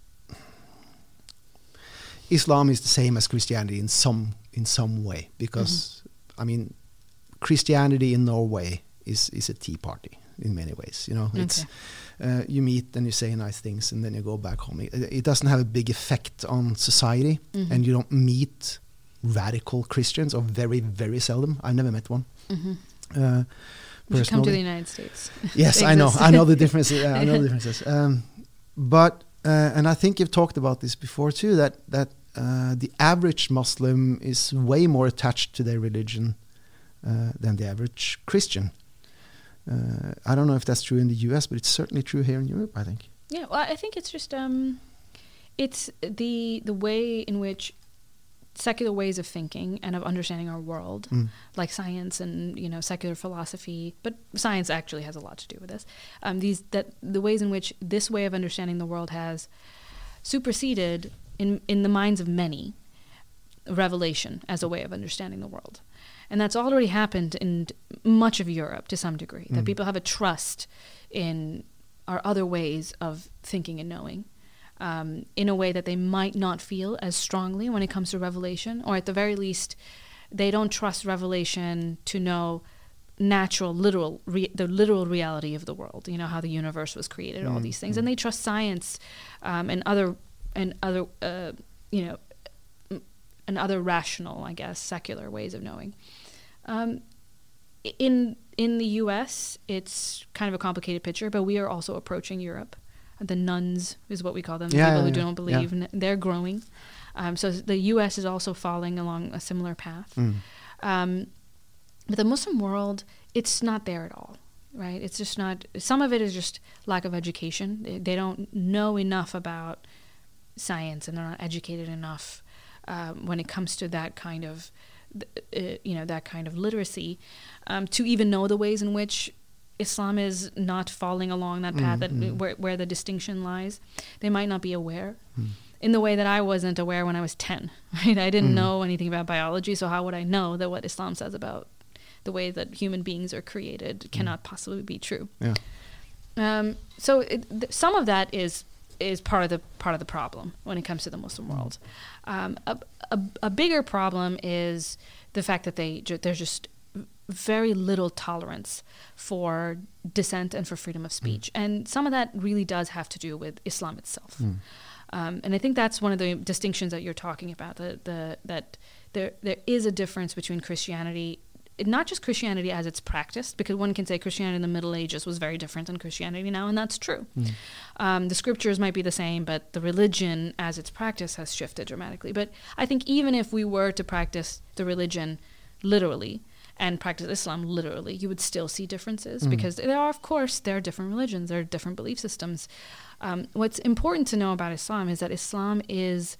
Islam is the same as Christianity in some way, because I mean, Christianity in Norway is a tea party in many ways. It's you meet and you say nice things and then you go back home. It doesn't have a big effect on society, and you don't meet radical Christians, or very, very seldom. I've never met one. You should come to the United States. Yes, I know the differences. I know the differences. But and I think you've talked about this before too. That the average Muslim is way more attached to their religion than the average Christian. I don't know if that's true in the US, but it's certainly true here in Europe, I think. Yeah, well, I think it's just it's the way in which secular ways of thinking and of understanding our world, like science and secular philosophy, but science actually has a lot to do with this. The ways in which this way of understanding the world has superseded in the minds of many revelation as a way of understanding the world. And that's already happened in much of Europe to some degree, that people have a trust in our other ways of thinking and knowing, in a way that they might not feel as strongly when it comes to revelation, or at the very least, they don't trust revelation to know natural, the literal reality of the world, how the universe was created, all these things. And they trust science and other rational, I guess, secular ways of knowing. In the U.S., it's kind of a complicated picture, but we are also approaching Europe. The nuns is what we call them, people who don't believe. Yeah. They're growing. So the U.S. is also following along a similar path. But the Muslim world, it's not there at all, right? It's just not. Some of it is just lack of education. They don't know enough about science, and they're not educated enough when it comes to that kind of literacy, to even know the ways in which Islam is not falling along that path, where the distinction lies. They might not be aware in the way that I wasn't aware when I was 10, right? I didn't know anything about biology, so how would I know that what Islam says about the way that human beings are created cannot possibly be true? Yeah. So some of that is part of the problem when it comes to the Muslim world. A bigger problem is the fact that there's just very little tolerance for dissent and for freedom of speech, and some of that really does have to do with Islam itself. And I think that's one of the distinctions that you're talking about. That there is a difference between Christianity. Not just Christianity as it's practiced, because one can say Christianity in the Middle Ages was very different than Christianity now, and that's true. The scriptures might be the same, but the religion as it's practiced has shifted dramatically. But I think even if we were to practice the religion literally and practice Islam literally, you would still see differences, because there are different religions, there are different belief systems. What's important to know about Islam is that Islam is,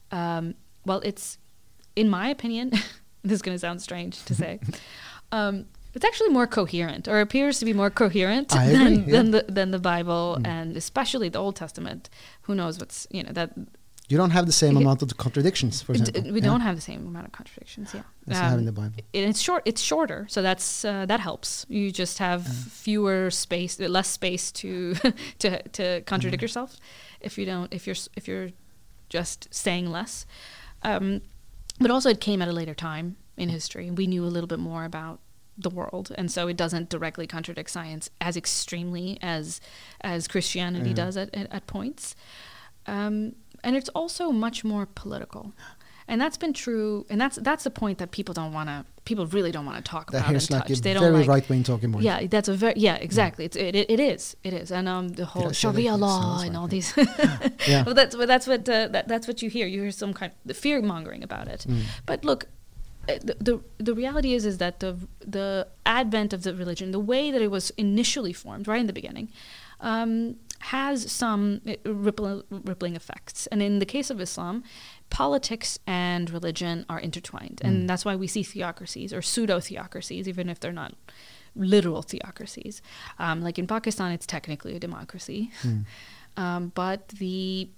it's, in my opinion, this is going to sound strange to say, it's actually more coherent, or appears to be more coherent than the Bible, and especially the Old Testament. Who knows what's, that... You don't have the same amount of contradictions, for example. We don't have the same amount of contradictions, as you have in the Bible. It's shorter, so that helps. You just have less space to contradict yourself if you're just saying less. But also it came at a later time in history. We knew a little bit more about the world, and so it doesn't directly contradict science as extremely as Christianity does at points. And it's also much more political. And that's been true, and that's the point that people really don't want to talk about and like touch. A they don't very like right-wing talking point. Yeah, that's a very exactly. It is, and the whole Sharia law and all these. Yeah. Well, that's what you hear. You hear some kind of fear mongering about it. But look, the reality is that the advent of the religion, the way that it was initially formed, right in the beginning, has some rippling effects. And in the case of Islam, politics and religion are intertwined. And that's why we see theocracies or pseudo-theocracies, even if they're not literal theocracies. Like in Pakistan, it's technically a democracy. But the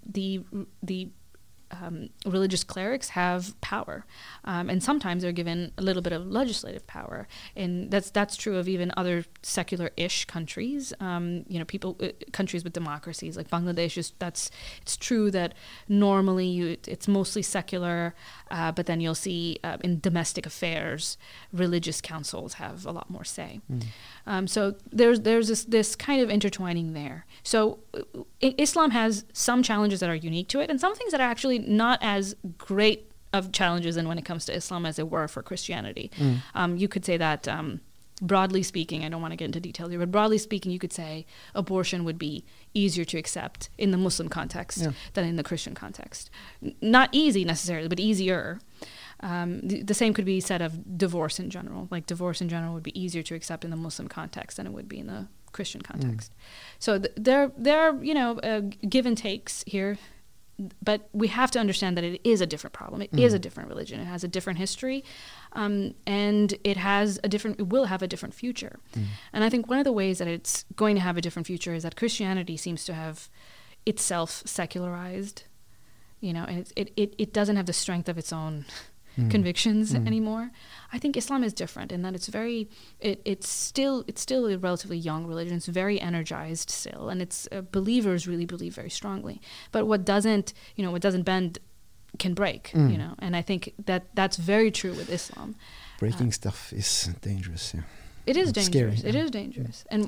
religious clerics have power, and sometimes they're given a little bit of legislative power, and that's true of even other secular-ish countries. Countries with democracies like Bangladesh it's true that normally it's mostly secular, but then you'll see in domestic affairs, religious councils have a lot more say. So there's this kind of intertwining there. So Islam has some challenges that are unique to it, and some things that are actually not as great of challenges in when it comes to Islam as they were for Christianity. You could say that, broadly speaking, I don't want to get into details here, but broadly speaking, you could say abortion would be easier to accept in the Muslim context than in the Christian context. Not easy necessarily, but easier. The same could be said of divorce in general. Like divorce in general would be easier to accept in the Muslim context than it would be in the Christian context. So there are give and takes here. But we have to understand that it is a different problem. It is a different religion. It has a different history, and it will have a different future. And I think one of the ways that it's going to have a different future is that Christianity seems to have itself secularized, and it doesn't have the strength of its own convictions anymore. I think Islam is different in that it's still a relatively young religion. It's very energized still, and its believers really believe very strongly. But what doesn't bend can break, and I think that's very true with Islam. Breaking stuff is dangerous. Yeah. It is dangerous. Scary, It is dangerous, and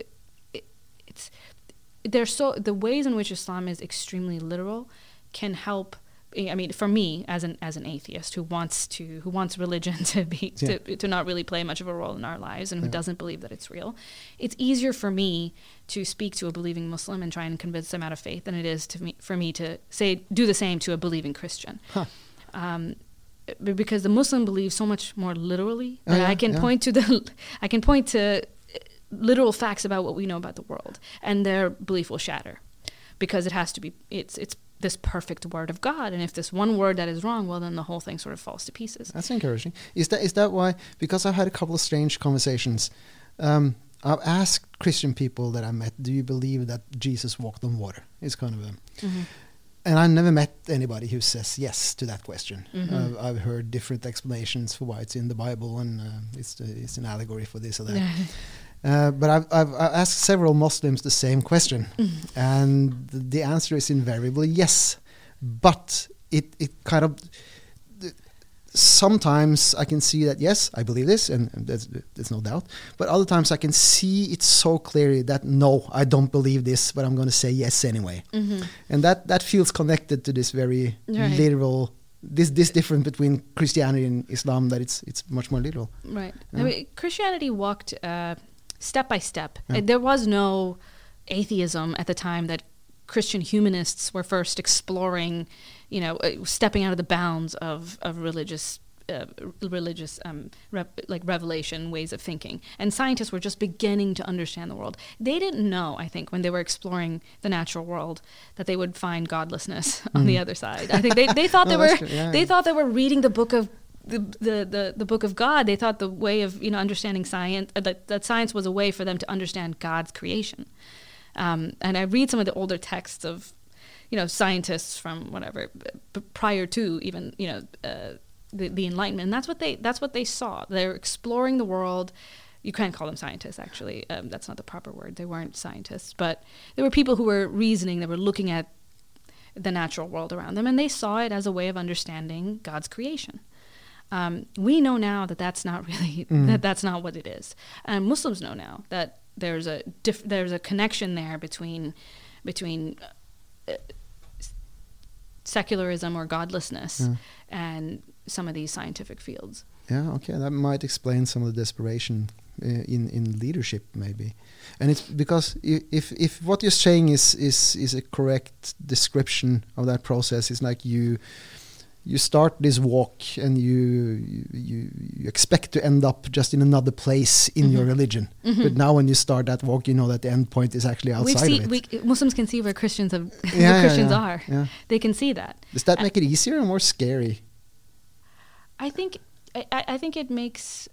the ways in which Islam is extremely literal can help. I mean, for me, as an atheist who wants religion to not really play much of a role in our lives, and who doesn't believe that it's real, it's easier for me to speak to a believing Muslim and try and convince them out of faith than it is for me to do the same to a believing Christian. Because the Muslim believes so much more literally that I can point to literal facts about what we know about the world, and their belief will shatter because it has to be. It's this perfect word of God, and if there's one word that is wrong, well, then the whole thing sort of falls to pieces. That's encouraging. Is that why? Because I've had a couple of strange conversations. I've asked Christian people that I met, "Do you believe that Jesus walked on water?" It's kind of and I never met anybody who says yes to that question. I've heard different explanations for why it's in the Bible, and it's an allegory for this or that. But I've asked several Muslims the same question, and the answer is invariably yes. But it kind of sometimes I can see that yes, I believe this, and there's no doubt. But other times I can see it so clearly that no, I don't believe this, but I'm going to say yes anyway. And that feels connected to this very literal. This difference between Christianity and Islam, that it's much more literal. Right. I mean, Christianity walked step by step. There was no atheism at the time that Christian humanists were first exploring, stepping out of the bounds of religious revelation ways of thinking. And scientists were just beginning to understand the world. They didn't know, I think, when they were exploring the natural world, that they would find godlessness on the other side. I think they thought they thought they were reading the book of the book of God. They thought the way of understanding science, that science was a way for them to understand God's creation. And I read some of the older texts of scientists from whatever prior to even the Enlightenment, and that's what they saw. They're exploring the world. You can't call them scientists, actually. That's not the proper word. They weren't scientists, but there were people who were reasoning. They were looking at the natural world around them, and they saw it as a way of understanding God's creation. We know now that that's not really that's not what it is, and Muslims know now that there's a connection there between secularism or godlessness and some of these scientific fields. Yeah, okay, that might explain some of the desperation in leadership, maybe. And it's because if what you're saying is a correct description of that process, it's like you start this walk and you expect to end up just in another place in your religion. But now when you start that walk, you know that the end point is actually outside of it. Muslims can see where Christians are. Yeah. They can see that. Does that make it easier or more scary? I think it makes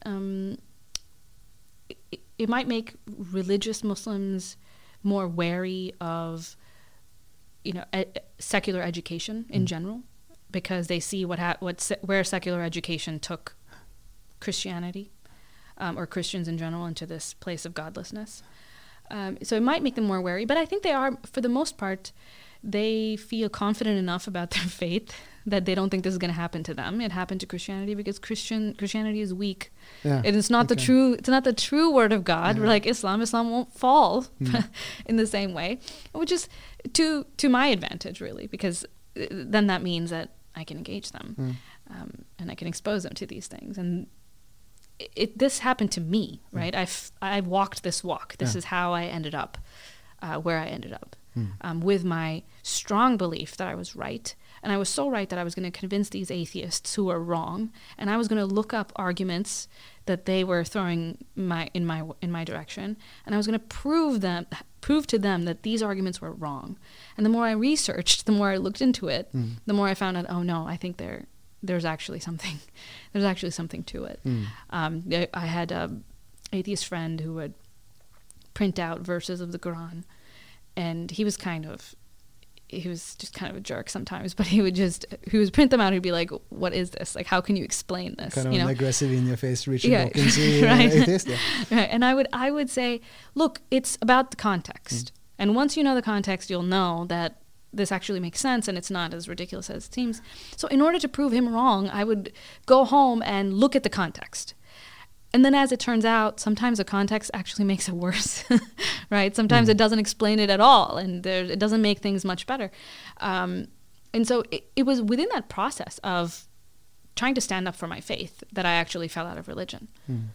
it might make religious Muslims more wary of secular education in general, because they see where secular education took Christianity or Christians in general into this place of godlessness. So it might make them more wary, but I think they are, for the most part, they feel confident enough about their faith that they don't think this is going to happen to them. It happened to Christianity because Christianity is weak. Yeah, it is not the true. It's not the true word of God. Yeah. Like Islam won't fall in the same way, which is to my advantage, really, because then that means that I can engage them and I can expose them to these things. And this happened to me, right? I walked this walk. This is how I ended up where I ended up. With my strong belief that I was right. And I was so right that I was going to convince these atheists who were wrong. And I was going to look up arguments that they were throwing in my direction. And I was going to prove to them that these arguments were wrong. And the more I researched, the more I looked into it, the more I found out, oh no, I think there's actually something to it. I had an atheist friend who would print out verses of the Quran. And he was just kind of a jerk sometimes, but he would print them out and he'd be like, what is this? Like, how can you explain this? Kind of an aggressive in your face, Richard Dawkins right. atheist. Yeah. Right. And I would say, look, it's about the context. And once you know the context, you'll know that this actually makes sense and it's not as ridiculous as it seems. So in order to prove him wrong, I would go home and look at the context. And then as it turns out, sometimes the context actually makes it worse, right? Sometimes it doesn't explain it at all, and it doesn't make things much better. And so it was within that process of trying to stand up for my faith that I actually fell out of religion.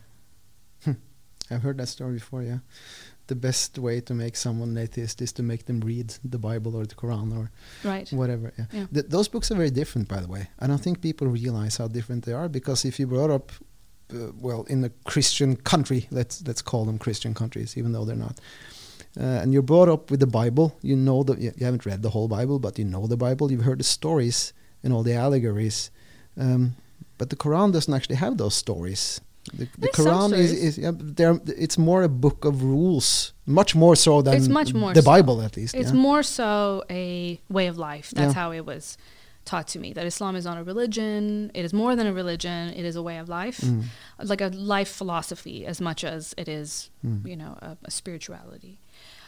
I've heard that story before, yeah. The best way to make someone an atheist is to make them read the Bible or the Quran or whatever. Yeah. Those books are very different, by the way. I don't think people realize how different they are, because if you brought up in a Christian country, let's call them Christian countries, even though they're not. And you're brought up with the Bible. You know that you haven't read the whole Bible, but you know the Bible. You've heard the stories and all the allegories. But the Quran doesn't actually have those stories. The Quran it's more a book of rules, much more so than the Bible, at least. It's more so a way of life. That's how it was taught to me, that Islam is not a religion. It is more than a religion. It is a way of life, like a life philosophy as much as it is, a spirituality.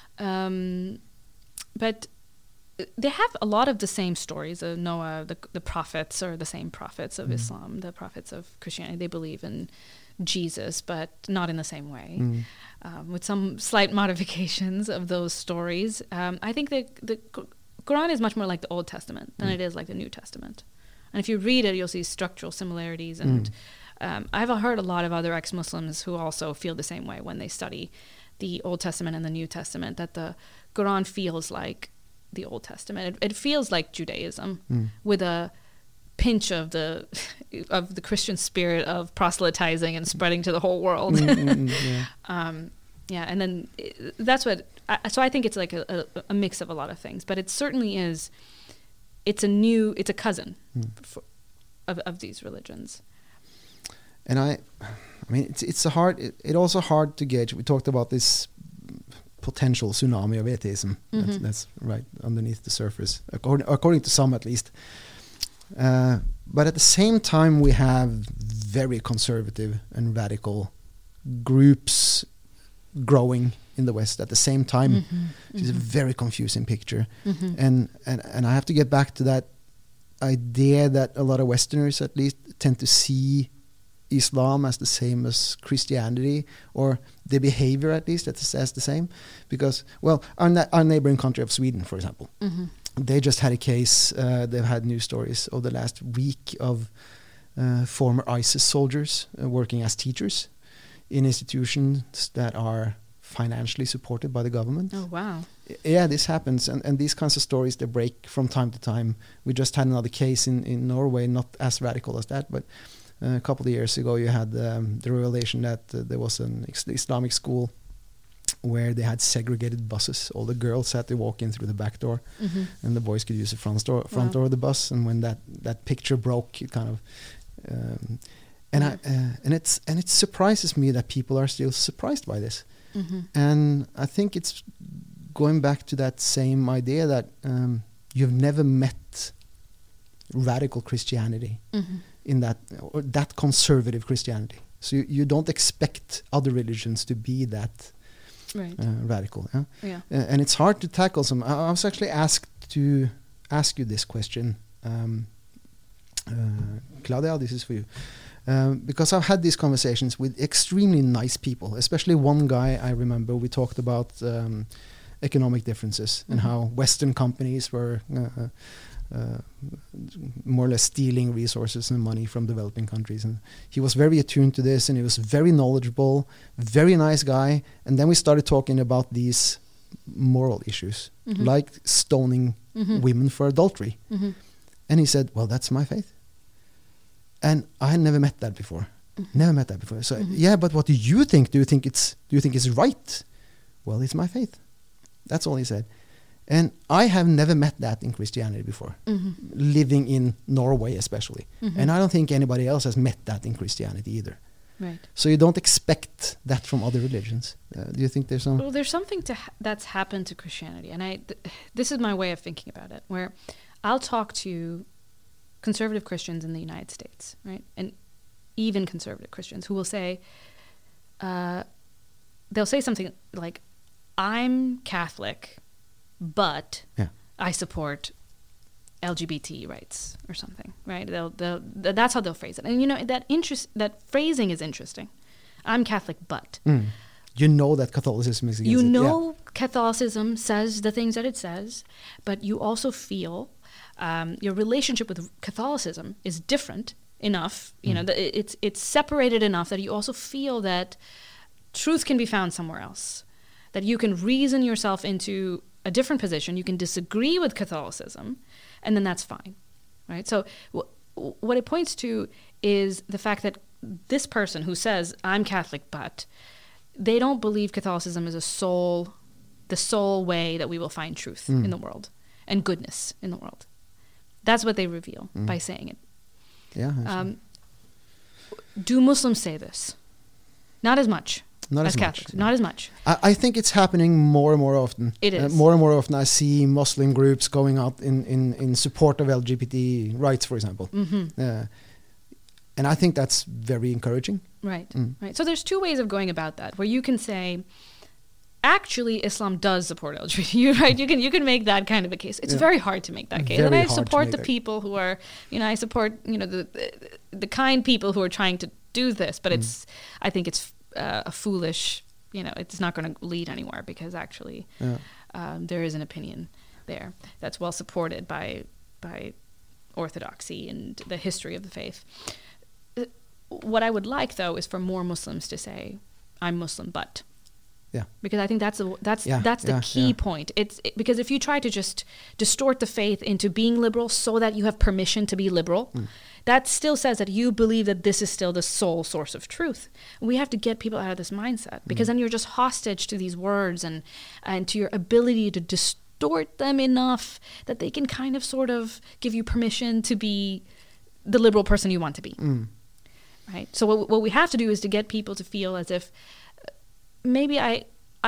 But they have a lot of the same stories. Noah, the prophets are the same prophets of Islam, the prophets of Christianity. They believe in Jesus, but not in the same way, with some slight modifications of those stories. I think the Quran is much more like the Old Testament than it is like the New Testament. And if you read it, you'll see structural similarities. And I've heard a lot of other ex-Muslims who also feel the same way when they study the Old Testament and the New Testament, that the Quran feels like the Old Testament. It feels like Judaism with a pinch of the Christian spirit of proselytizing and spreading to the whole world. And then that's what. So I think it's like a mix of a lot of things, but it certainly is. It's a cousin of these religions. And I mean, it's also hard to gauge. We talked about this potential tsunami of atheism that's right underneath the surface, according to some at least. But at the same time, we have very conservative and radical groups growing in the West at the same time. It's a very confusing picture. And I have to get back to that idea that a lot of Westerners, at least, tend to see Islam as the same as Christianity, or the behavior, at least, as the same. Because, well, our neighboring country of Sweden, for example, they just had a case, they've had news stories over the last week of former ISIS soldiers working as teachers in institutions that are financially supported by the government. Oh, wow. Yeah, this happens, and these kinds of stories, they break from time to time. We just had another case in Norway, not as radical as that, but a couple of years ago you had the revelation that there was an Islamic school where they had segregated buses. All the girls had to walk in through the back door, and the boys could use the front door of the bus. And when that picture broke, it kind of and it surprises me that people are still surprised by this. And I think it's going back to that same idea that you've never met radical Christianity in that conservative Christianity. So you don't expect other religions to be that radical. Yeah? And it's hard to tackle some. I was actually asked to ask you this question, Claudia, this is for you. Because I've had these conversations with extremely nice people, especially one guy I remember. We talked about economic differences and how Western companies were more or less stealing resources and money from developing countries. And he was very attuned to this, and he was very knowledgeable, very nice guy. And then we started talking about these moral issues, like stoning women for adultery. And he said, well, that's my faith. And I had never met that before. Never met that before. So yeah, but what do you think? Do you think it's right? Well, it's my faith. That's all he said. And I have never met that in Christianity before, living in Norway especially. And I don't think anybody else has met that in Christianity either. Right. So you don't expect that from other religions. Do you think there's some? Well, there's something that's happened to Christianity, and this is my way of thinking about it, where I'll talk to conservative Christians in the United States, right? And even conservative Christians who will say, they'll say something like, I'm Catholic, but I support LGBT rights or something, right? That's how they'll phrase it. And you know, that phrasing is interesting. I'm Catholic, but. You know that Catholicism is against it. You know Catholicism says the things that it says, but you also feel your relationship with Catholicism is different enough, you know, that it's separated enough that you also feel that truth can be found somewhere else, that you can reason yourself into a different position, you can disagree with Catholicism, and then that's fine, right? So what it points to is the fact that this person who says, I'm Catholic, but they don't believe Catholicism is the sole way that we will find truth in the world and goodness in the world. That's what they reveal by saying it. Yeah. Do Muslims say this? Not as much. Not as Catholics. Not as much. I think it's happening more and more often. It is. More and more often I see Muslim groups going out in support of LGBT rights, for example. And I think that's very encouraging. Right. Right. So there's two ways of going about that, where you can say, actually, Islam does support LGBT, right? You can make that kind of a case. It's very hard to make that case. And I support the people who are, I support, the kind people who are trying to do this, but I think it's a foolish, it's not going to lead anywhere, because actually there is an opinion there that's well supported by orthodoxy and the history of the faith. What I would like, though, is for more Muslims to say, I'm Muslim, but. Yeah. Because I think that's the key point. Because if you try to just distort the faith into being liberal so that you have permission to be liberal, that still says that you believe that this is still the sole source of truth. We have to get people out of this mindset, because then you're just hostage to these words and to your ability to distort them enough that they can kind of sort of give you permission to be the liberal person you want to be. Right? So what we have to do is to get people to feel as if maybe I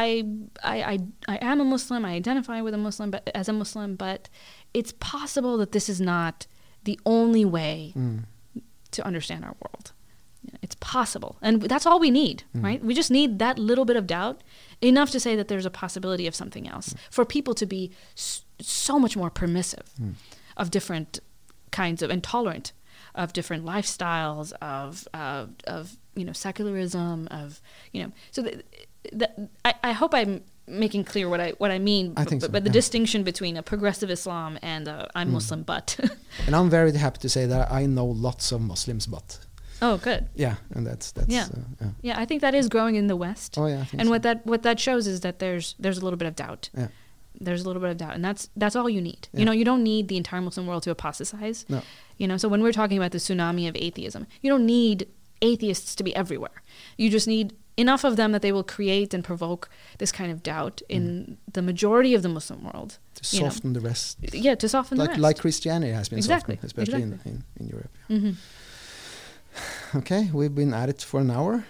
am a Muslim, I identify with as a Muslim, but it's possible that this is not the only way to understand our world. It's possible. And that's all we need, right? We just need that little bit of doubt, enough to say that there's a possibility of something else, for people to be so much more permissive of different kinds of intolerant of different lifestyles, of secularism, of So I hope I'm making clear what I mean. I think so, but the distinction between a progressive Islam and I'm Muslim, but. And I'm very happy to say that I know lots of Muslims, but. Oh, good. Yeah, and that's yeah. Yeah, I think that is growing in the West. Oh yeah, I think and so. what that shows is that there's a little bit of doubt. Yeah. There's a little bit of doubt, and that's all you need. Yeah. You don't need the entire Muslim world to apostatize. No. So when we're talking about the tsunami of atheism, you don't need atheists to be everywhere. You just need enough of them that they will create and provoke this kind of doubt in the majority of the Muslim world. To soften the rest. Yeah, to soften the rest. Like Christianity has been exactly. softened, especially exactly. in Europe. Mm-hmm. Okay, we've been at it for an hour.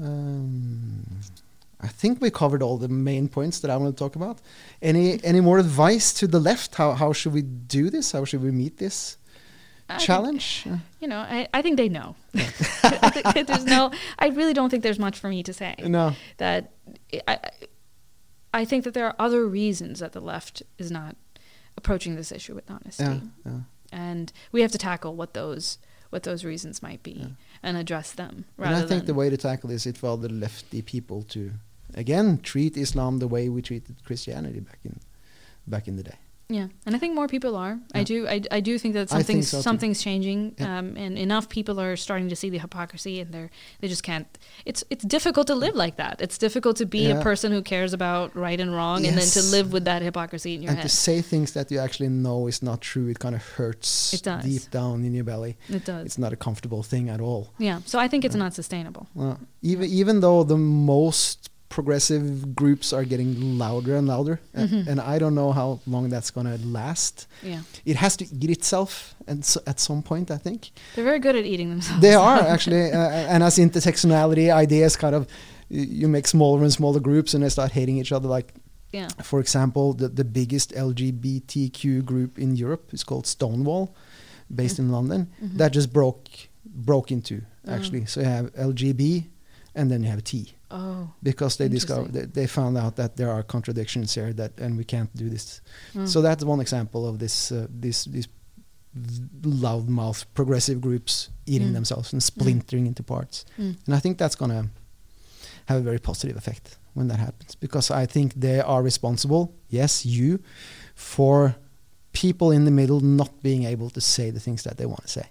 I think we covered all the main points that I want to talk about. Any more advice to the left? How should we do this? How should we meet this challenge? I think they know. I really don't think there's much for me to say. No. That I think that there are other reasons that the left is not approaching this issue with honesty. Yeah. And we have to tackle what those reasons might be and address them. And I think the way to tackle this is for the lefty people to, again, treat Islam the way we treated Christianity back in the day. Yeah, and I think more people are. Yeah. I do think that something's changing, Yeah. and enough people are starting to see the hypocrisy, and they just can't. It's difficult to live like that. It's difficult to be a person who cares about right and wrong, and then to live with that hypocrisy in your head. And to say things that you actually know is not true, it kind of hurts deep down in your belly. It does. It's not a comfortable thing at all. Yeah, so I think it's not sustainable. Even though the most progressive groups are getting louder and louder, and I don't know how long that's going to last. Yeah, it has to eat itself, and so at some point, I think they're very good at eating themselves. They are actually, and as intersectionality ideas kind of, you make smaller and smaller groups, and they start hating each other. Like, for example, the biggest LGBTQ group in Europe is called Stonewall, based in London. That just broke into actually. So you have LGB, and then you have T. Oh, because they discovered they found out that there are contradictions here and we can't do this. So that's one example of this these loudmouth progressive groups eating themselves and splintering into parts. And I think that's going to have a very positive effect when that happens, because I think they are responsible, yes, for people in the middle not being able to say the things that they want to say.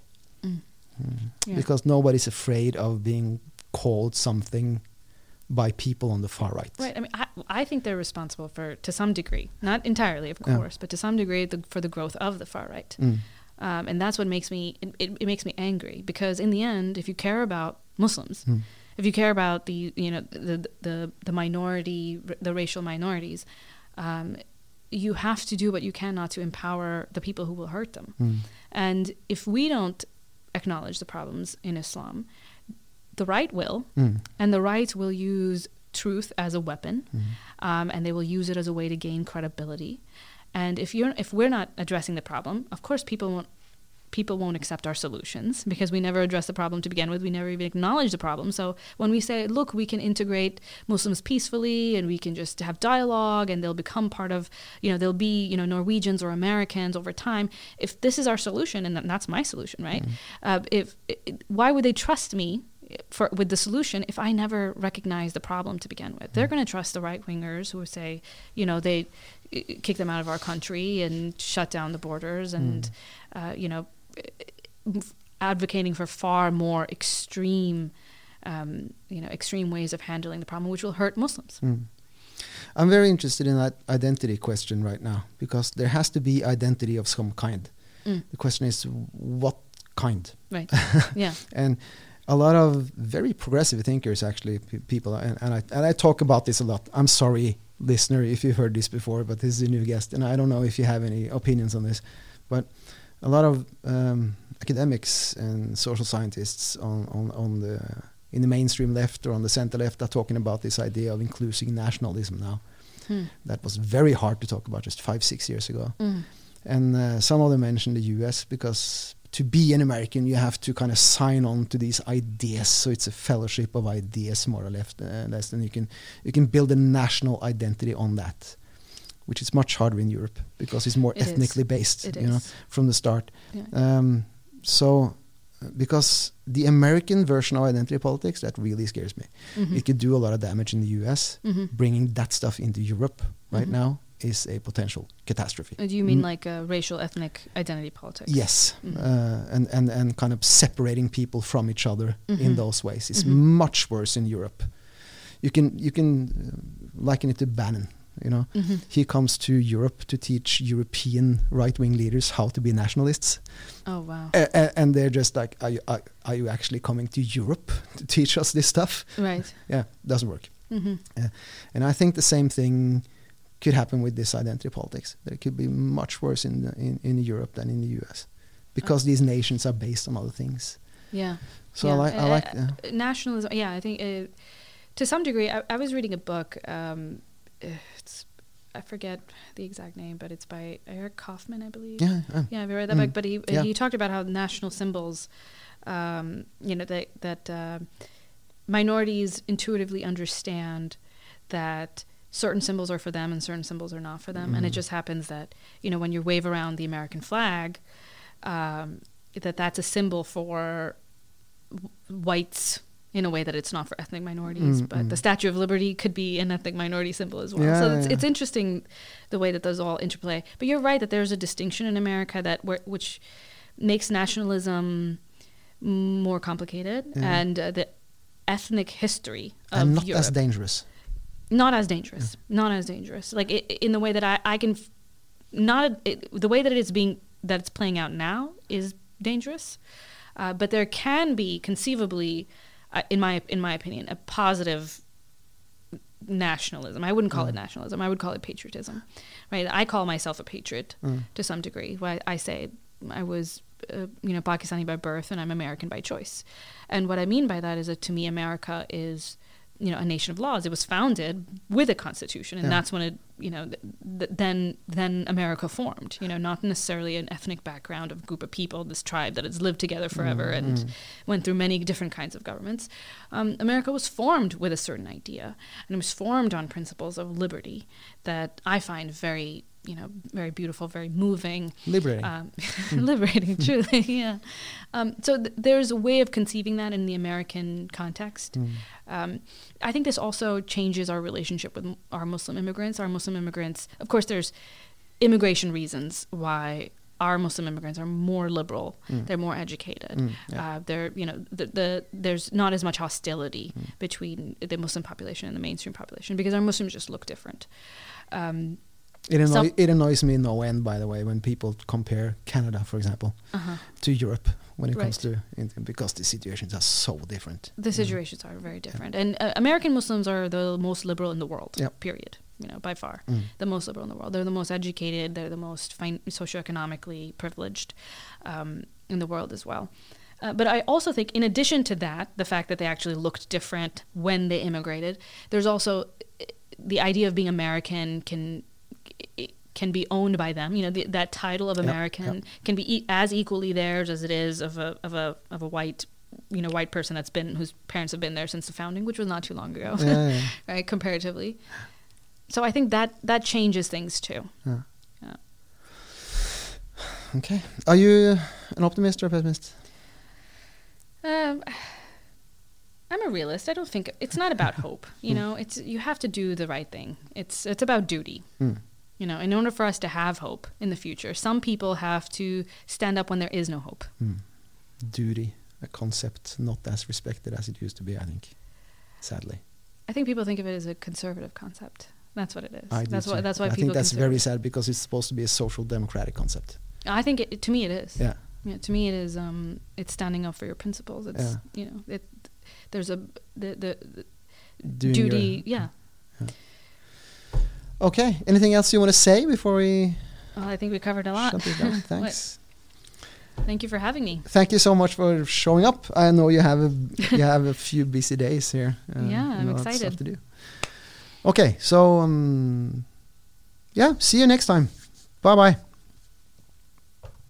Because nobody's afraid of being called something by people on the far right. Right. I mean, I think they're responsible to some degree, not entirely, of course, but to some degree for the growth of the far right. And that's what makes me, it makes me angry, because in the end, if you care about Muslims, if you care about the minority, the racial minorities, you have to do what you can not to empower the people who will hurt them. And if we don't acknowledge the problems in Islam, the right will, and the right will use truth as a weapon, and they will use it as a way to gain credibility. And if we're not addressing the problem, of course people won't accept our solutions, because we never address the problem to begin with. We never even acknowledge the problem. So when we say, look, we can integrate Muslims peacefully, and we can just have dialogue, and they'll become part of, they'll be, Norwegians or Americans over time. If this is our solution, and that's my solution, right? Why would they trust me with the solution if I never recognize the problem to begin with? They're going to trust the right-wingers who say, they kick them out of our country and shut down the borders and, advocating for far more extreme ways of handling the problem, which will hurt Muslims. I'm very interested in that identity question right now, because there has to be identity of some kind. The question is, what kind? Right. Yeah. And a lot of very progressive thinkers, actually, people, and I talk about this a lot. I'm sorry, listener, if you've heard this before, but this is a new guest, and I don't know if you have any opinions on this, but a lot of academics and social scientists in the mainstream left or on the center left are talking about this idea of inclusive nationalism now. That was very hard to talk about just 5-6 years ago. And some of them mentioned the US, because to be an American, you have to kind of sign on to these ideas. So it's a fellowship of ideas, more or less, and you can build a national identity on that. which is much harder in Europe because it's more It ethnically is. based, It you know, is. from the start. Yeah. So, because the American version of identity politics, that really scares me. Mhm. It could do a lot of damage in the US. Mhm. Bringing that stuff into Europe right Mhm. now is a potential catastrophe. Do you mean Mm. like racial ethnic identity politics? Yes, Mhm. and kind of separating people from each other in Mhm. those ways is Mhm. much worse in Europe. You can liken it to Bannon. You know, Mhm. he comes to Europe to teach European right-wing leaders how to be nationalists, Oh wow. and they're just like, "Are you actually coming to Europe to teach us this stuff?" Right. Yeah, doesn't work. Mhm. And I think the same thing could happen with this identity politics. That it could be much worse in Europe than in the US, because these nations are based on other things. Yeah. So Yeah. I like Nationalism. Yeah, I think to some degree. I was reading a book. I forget the exact name, but it's by Eric Kaufman, I believe. yeah. Yeah, I've read that book. But Yeah. he talked about how national symbols, that minorities intuitively understand that certain symbols are for them and certain symbols are not for them, and it just happens that when you wave around the American flag, that's a symbol for whites in a way that it's not for ethnic minorities, but the Statue of Liberty could be an ethnic minority symbol as well. Yeah, So yeah. it's interesting the way that those all interplay. But you're right that there's a distinction in America which makes nationalism more complicated, and the ethnic history of and not Europe. as dangerous. Not as dangerous. Not as dangerous. Like in the way that I can, the way that it's playing out now is dangerous, but there can be conceivably, in my opinion, a positive nationalism. I wouldn't call it nationalism. I would call it patriotism, right? I call myself a patriot to some degree. I say I was, Pakistani by birth and I'm American by choice. And what I mean by that is that to me, America is, a nation of laws. It was founded with a constitution, and that's when it, then America formed. Not necessarily an ethnic background of a group of people, this tribe that has lived together forever and went through many different kinds of governments. America was formed with a certain idea, and it was formed on principles of liberty that I find very, very beautiful, very moving. Liberating. Liberating, truly, yeah. So there's a way of conceiving that in the American context. I think this also changes our relationship with our Muslim immigrants. Our Muslim immigrants, of course, there's immigration reasons why our Muslim immigrants are more liberal. They're more educated. There's not as much hostility between the Muslim population and the mainstream population because our Muslims just look different. It annoys me no end, by the way, when people compare Canada, for example, to Europe when it comes to India, because the situations are so different. The situations are very different. And American Muslims are the most liberal in the world, period, by far. The most liberal in the world. They're the most educated. They're the most socioeconomically privileged in the world as well. But I also think, in addition to that, the fact that they actually looked different when they immigrated, there's also the idea of being American can be owned by them. That title of American can be as equally theirs as it is of a white, white person whose parents have been there since the founding, which was not too long ago, right? Comparatively. So I think that changes things too. Yeah. Okay. Are you an optimist or a pessimist? I'm a realist. I don't think it's not about hope. It's you have to do the right thing. It's about duty. In order for us to have hope in the future, some people have to stand up when there is no hope. Duty, a concept not as respected as it used to be, I think, sadly. I think people think of it as a conservative concept. That's what it is. That's why I people think that's consider very it. sad because it's supposed to be a social democratic concept. I think to me it is. Yeah. To me it is. It's standing up for your principles. It's there's the duty. Okay. Anything else you want to say before we? Well, I think we covered a lot. Shut this down? Thanks. Thank you for having me. Thank you so much for showing up. I know you have a few busy days here. I'm lots of excited. stuff to do. Okay, so see you next time. Bye bye.